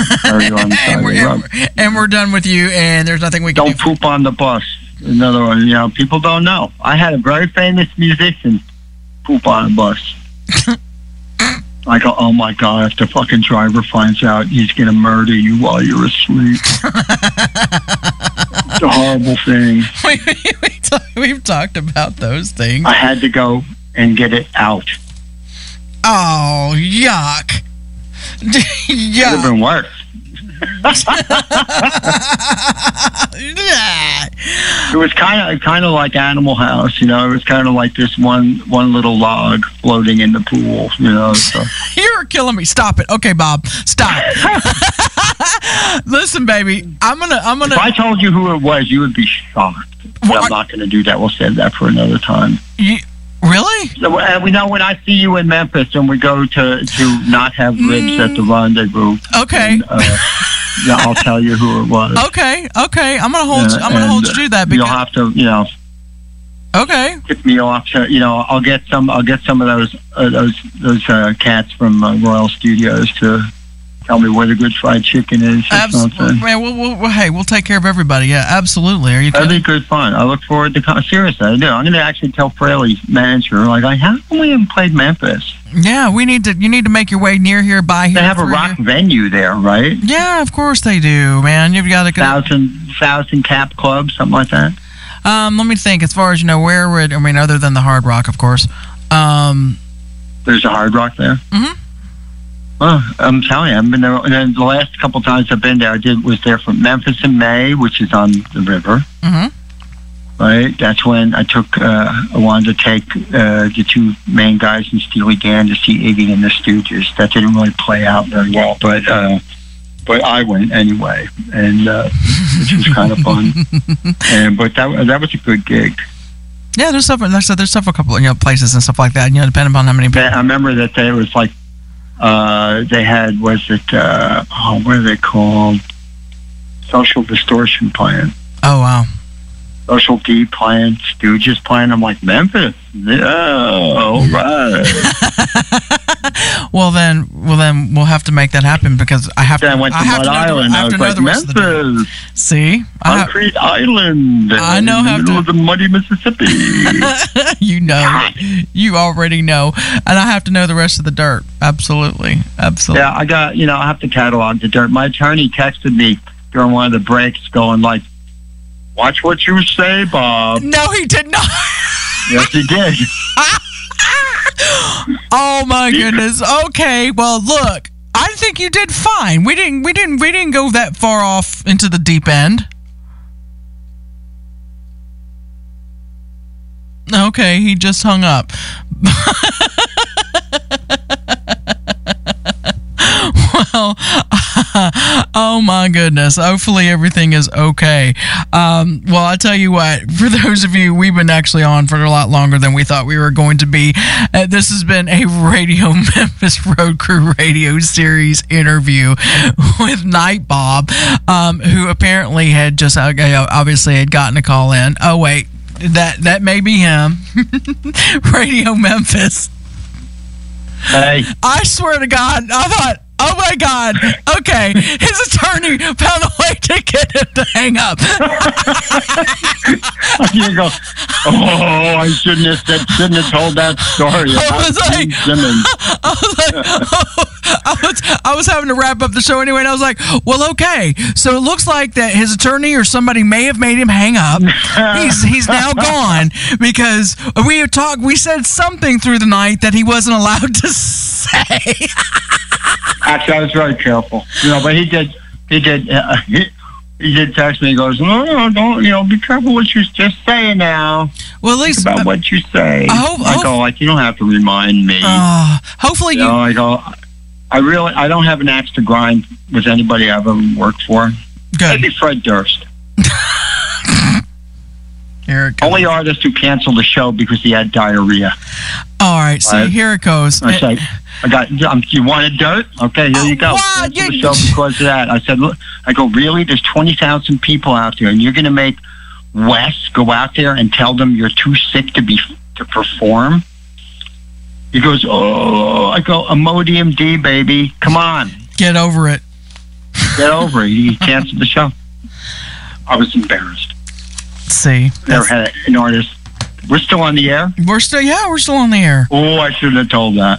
And we're done with you, and there's nothing we can do. Don't poop on the bus. Another one, people don't know. I had a very famous musician poop on a bus. I go, oh my God, if the fucking driver finds out, he's going to murder you while you're asleep. It's a horrible thing. We've talked about those things. I had to go and get it out. Oh, yuck. It could have been worse. It was kind of like Animal House, you know. It was kind of like this one little log floating in the pool, you know. So. You're killing me. Stop it. Okay, Bob. Stop. Listen, baby. I'm gonna. If I told you who it was, you would be shocked. But I'm not going to do that. We'll save that for another time. Really? So, we know when I see you in Memphis and we go to not have ribs at the rendezvous. Okay. And, yeah, I'll tell you who it was. Okay. I'm gonna hold. I'm gonna hold you to that. Because you'll have to, you know. Okay. Tip me off to, you know. I'll get some of those cats from Royal Studios to tell me where the good fried chicken is. Absolutely, man. We'll take care of everybody. Yeah, absolutely. Are you kidding? That'd be good fun. I look forward to. Seriously, I do. I'm going to actually tell Fraley's manager, like, how come we haven't played Memphis? Yeah, you need to make your way near here, by here. They have a rock venue there, right? Yeah, of course they do, man. You've got a thousand cap club, something like that. Let me think. As far as you know, where would other than the Hard Rock, of course. There's a Hard Rock there. Mm-hmm. Well, I'm telling you, I've been there. And then the last couple times I've been there, was there from Memphis in May, which is on the river. Mm-hmm. Right, that's when I wanted to take the two main guys in Steely Dan to see Iggy and the Stooges. That didn't really play out very well, but I went anyway, and which was kind of fun. But that was a good gig. Yeah, there's stuff. There's stuff a couple places and stuff like that. Depending on how many people. I remember that there was like they had what are they called? Social Distortion playing. Oh wow. Social D playing, Stooges playing. I'm like, Memphis? Yeah, all right. well then we'll have to make that happen because I have to. Then I went to Mud Island. I was like, Memphis. See, Concrete Island. I know how to. In the middle of the muddy Mississippi. You already know, and I have to know the rest of the dirt. Absolutely. Yeah, I have to catalog the dirt. My attorney texted me during one of the breaks, going like, "Watch what you say, Bob." No, he did not. Yes, he did. Oh my goodness. Okay, well, look, I think you did fine. We didn't go that far off into the deep end. Okay, he just hung up. Well, oh my goodness. Hopefully everything is okay. Well, I'll tell you what, for those of you, we've been actually on for a lot longer than we thought we were going to be. This has been a Radio Memphis Road Crew Radio Series interview with Night Bob, who apparently had just obviously had gotten a call in. Oh, wait, that may be him. Radio Memphis. Hey. I swear to God, I thought, oh my God, okay, his attorney found a way to get him to hang up. You go, I shouldn't have told that story. I was having to wrap up the show anyway, and I was like, well, okay, so it looks like that his attorney or somebody may have made him hang up. He's now gone because we said something through the night that he wasn't allowed to say. Actually, I was very careful, but he did text me. He goes, no, don't, be careful what you're just saying now. Well, at least about what you say. I go, like, you don't have to remind me. Hopefully I go, I don't have an axe to grind with anybody I've ever worked for. Good. Maybe Fred Durst. Here it goes. Only artist who canceled the show because he had diarrhea. All right, so here it goes. I said, you wanted dirt? Okay, here you go. Cancel the show because of that. I said, look, really? There's 20,000 people out there, and you're going to make Wes go out there and tell them you're too sick to perform? He goes, I go, Imodium D, baby. Come on. Get over it. Get over it. He canceled the show. I was embarrassed. See. Never had an artist. We're still on the air? We're still on the air. Oh, I shouldn't have told that.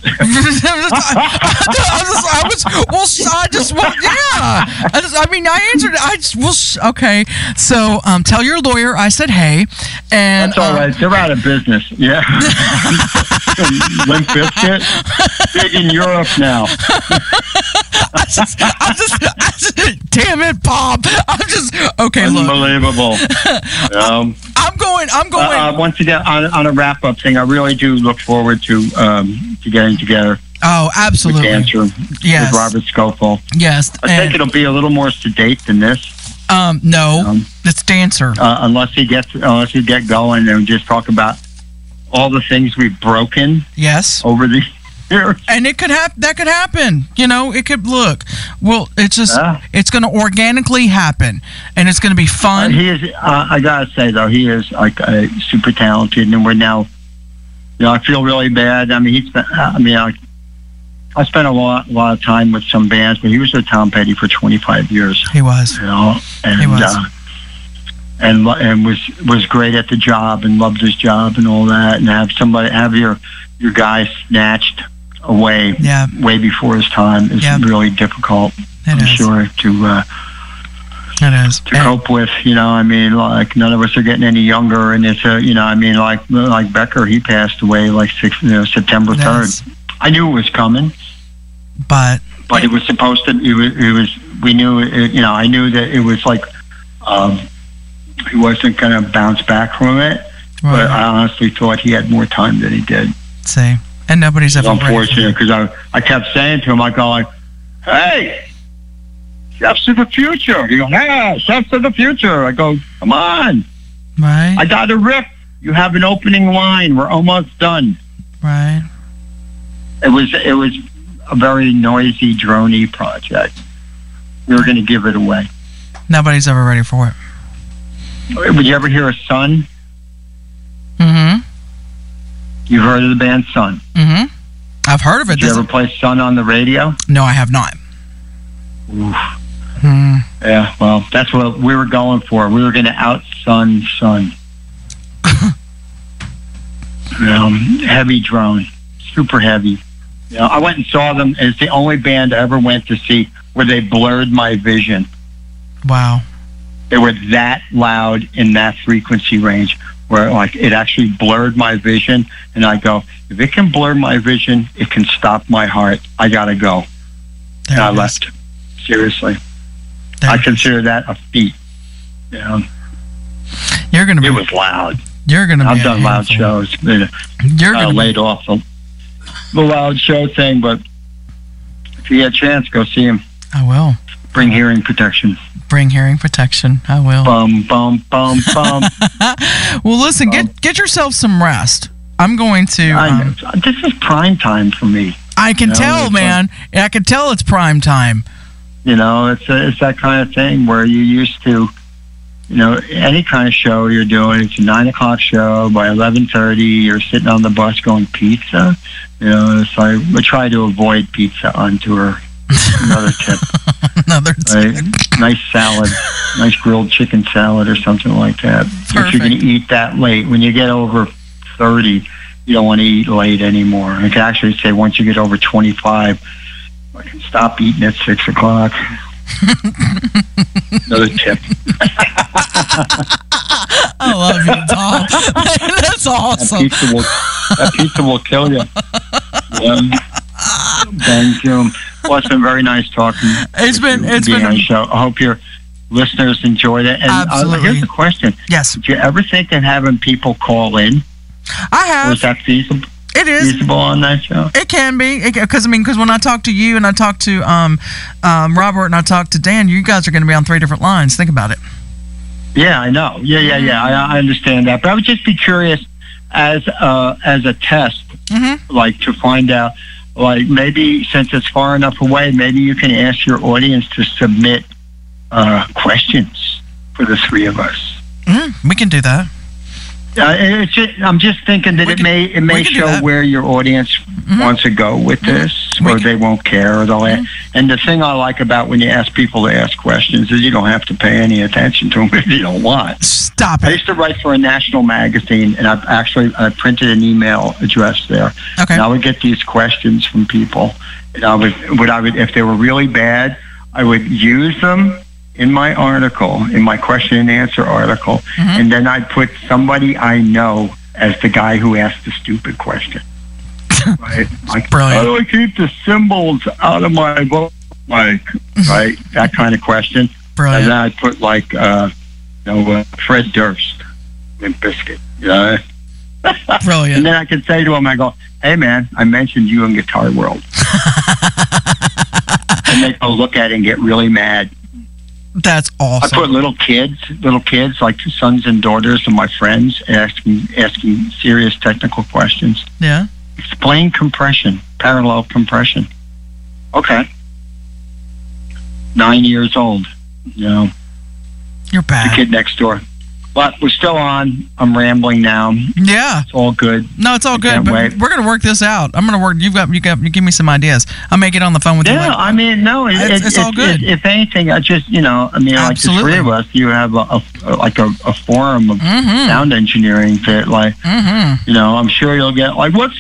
I answered. Okay. So, tell your lawyer I said hey. And that's all right. They're out of business. Yeah. Limp Bizkit. Big in Europe now. I'm just, damn it, Bob. I'm just, okay, look. Unbelievable. I'm going. Once again, on a wrap-up thing, I really do look forward to getting together. Oh, absolutely. With Dancer, yes. with Robert Scofield. Yes. I think it'll be a little more sedate than this. No, it's Dancer. Unless he get going and just talk about all the things we've broken. Yes. Over the years. And it could that could happen. You know, it could look. Well, it's just it's going to organically happen, and it's going to be fun. He is. I gotta say though, he is like super talented, and we're now. You know, I feel really bad. I mean, I spent a lot of time with some bands, but he was with Tom Petty for 25 years. He was. You know, and he was. And was great at the job and loved his job and all that, and have your guy snatched away way before his time is really difficult. I'm sure to cope with. You know, I mean, like none of us are getting any younger, and it's you know, I mean, like Becker, he passed away like September 3rd. I knew it was coming, but it was supposed to. We knew it, you know. I knew that it was like he wasn't going to bounce back from it. Right. But I honestly thought he had more time than he did. See, and nobody's ever. It's unfortunate because I kept saying to him, I go like, "Hey, Chefs of the Future." He goes, "Yeah, Chefs of the Future." I go, "Come on, right? I got a riff. You have an opening line. We're almost done." Right. It was a very noisy, drony project. We were going to give it away. Nobody's ever ready for it. Would you ever hear of Sun? Mm-hmm. You've heard of the band Sun? Mm-hmm. I've heard of it. Did you ever play Sun on the radio? No, I have not. Oof. Yeah, well, that's what we were going for. We were going to out-sun Sun. Heavy drone. Super heavy. You know, I went and saw them. It's the only band I ever went to see where they blurred my vision. Wow. They were that loud in that frequency range where like it actually blurred my vision. And I go, if it can blur my vision, it can stop my heart. I got to go. And I left. Seriously. I consider that a feat. You know? You're going to be... It was loud. You're going to be... I've done loud shows. You're going to laid off the loud show thing, but if you get a chance, go see him. I will. Bring hearing protection. Bring hearing protection. I will. Bum, bum, bum, bum. Well, listen, get yourself some rest. I'm going to... this is prime time for me. I can tell, man. I can tell it's prime time. You know, it's that kind of thing where you used to, you know, any kind of show you're doing, it's a 9 o'clock show. By 11:30, you're sitting on the bus going, pizza? You know, it's like, we try to avoid pizza on tour. Another tip. Another tip. Right? Nice salad. Nice grilled chicken salad or something like that. Perfect. If you're going to eat that late, when you get over 30, you don't want to eat late anymore. I can actually say once you get over 25, I can stop eating at 6 o'clock. Another tip. I love you, Tom. That's awesome. That pizza will kill you. Yeah. Thank you. Well, it's been very nice talking. It's been on the show. I hope your listeners enjoyed it. And absolutely. Here's the question. Yes. Did you ever think of having people call in? I have. Was that feasible? It is feasible on that show. It can be because when I talk to you and I talk to Robert and I talk to Dan, you guys are going to be on 3 different lines. Think about it. Yeah, I know. Yeah. I understand that, but I would just be curious as a test, like to find out, like maybe since it's far enough away, maybe you can ask your audience to submit questions for the 3 of us. We can do that. I'm just thinking that it may show where your audience wants to go with this, or they won't care, or they'll. And the thing I like about when you ask people to ask questions is you don't have to pay any attention to them if you don't want. Stop it. I used to write for a national magazine, and I printed an email address there. Okay. And I would get these questions from people, and I would if they were really bad, I would use them in my article, in my question and answer article, and then I'd put somebody I know as the guy who asked the stupid question. Right? Like, brilliant. how do I keep the symbols out of my book? like, right? That kind of question. Brilliant. And then I put like, Fred Durst, Limp Bizkit, you know? Brilliant. And then I could say to him, I go, hey man, I mentioned you in Guitar World. And they go look at it and get really mad. That's awesome. I put little kids, like sons and daughters of my friends, asking serious technical questions. Yeah. Explain compression, parallel compression. Okay. 9 years old, you know. You're bad. The kid next door. But we're still on. I'm rambling now. Yeah. It's all good. No, it's all good. Can't But wait. we're gonna work this out. I'm gonna work. You give me some ideas. I'll make it on the phone with you. Yeah, later. I mean, no, It's all good. If anything, I just, like Absolutely. the three of us, you have a forum of sound engineering that, like, I'm sure you'll get like, what's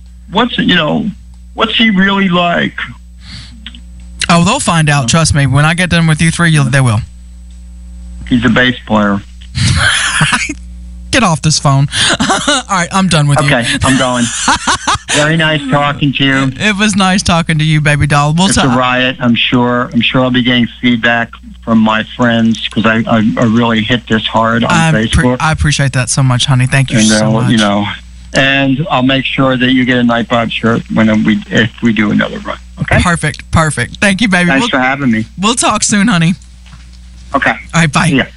he really like? Oh, they'll find out. Trust me. When I get done with you three, they will. He's a bass player. Get off this phone. All right, I'm done with you. Okay, I'm going. Very nice talking to you. It was nice talking to you, baby doll. It's a riot. I'm sure I'll be getting feedback from my friends because I really hit this hard on Facebook. I appreciate that so much, honey. Thank you so much. And I'll make sure that you get a Nightbot shirt if we do another run. Okay. Perfect. Thank you, baby. Thanks for having me. We'll talk soon, honey. Okay. All right, bye. Yeah.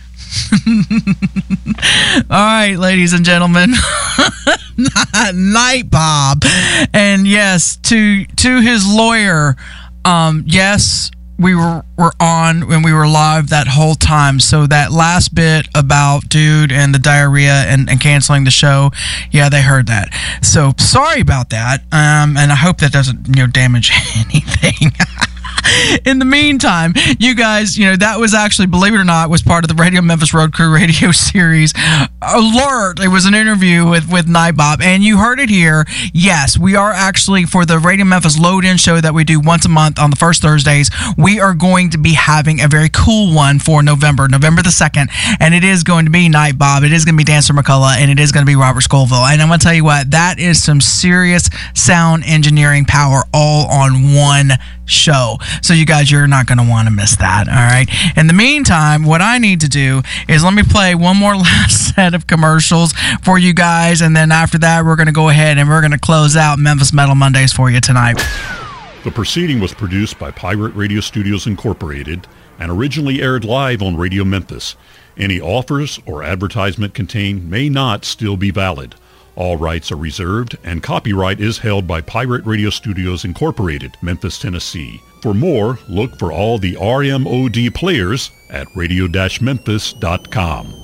All right, ladies and gentlemen, Night Bob, and yes, to his lawyer, yes, we were on and we were live that whole time. So that last bit about dude and the diarrhea and canceling the show, yeah, they heard that. So sorry about that, and I hope that doesn't damage anything. In the meantime, you guys, that was actually, believe it or not, was part of the Radio Memphis Road Crew radio series. Alert! It was an interview with Night Bob, and you heard it here. Yes, we are actually, for the Radio Memphis Load-In show that we do once a month on the first Thursdays, we are going to be having a very cool one for November the 2nd, and it is going to be Night Bob, it is going to be Dancer McCullough, and it is going to be Robert Scoville. And I'm going to tell you what, that is some serious sound engineering power all on one show. So you guys, you're not going to want to miss that. All right. In the meantime, what I need to do is let me play one more last set of commercials for you guys, and then after that, we're going to go ahead and we're going to close out Memphis Metal Mondays for you tonight. The proceeding was produced by Pirate Radio Studios Incorporated and originally aired live on Radio Memphis. Any offers or advertisement contained may not still be valid. All rights are reserved, and copyright is held by Pirate Radio Studios Incorporated, Memphis, Tennessee. For more, look for all the RMOD players at radio-memphis.com.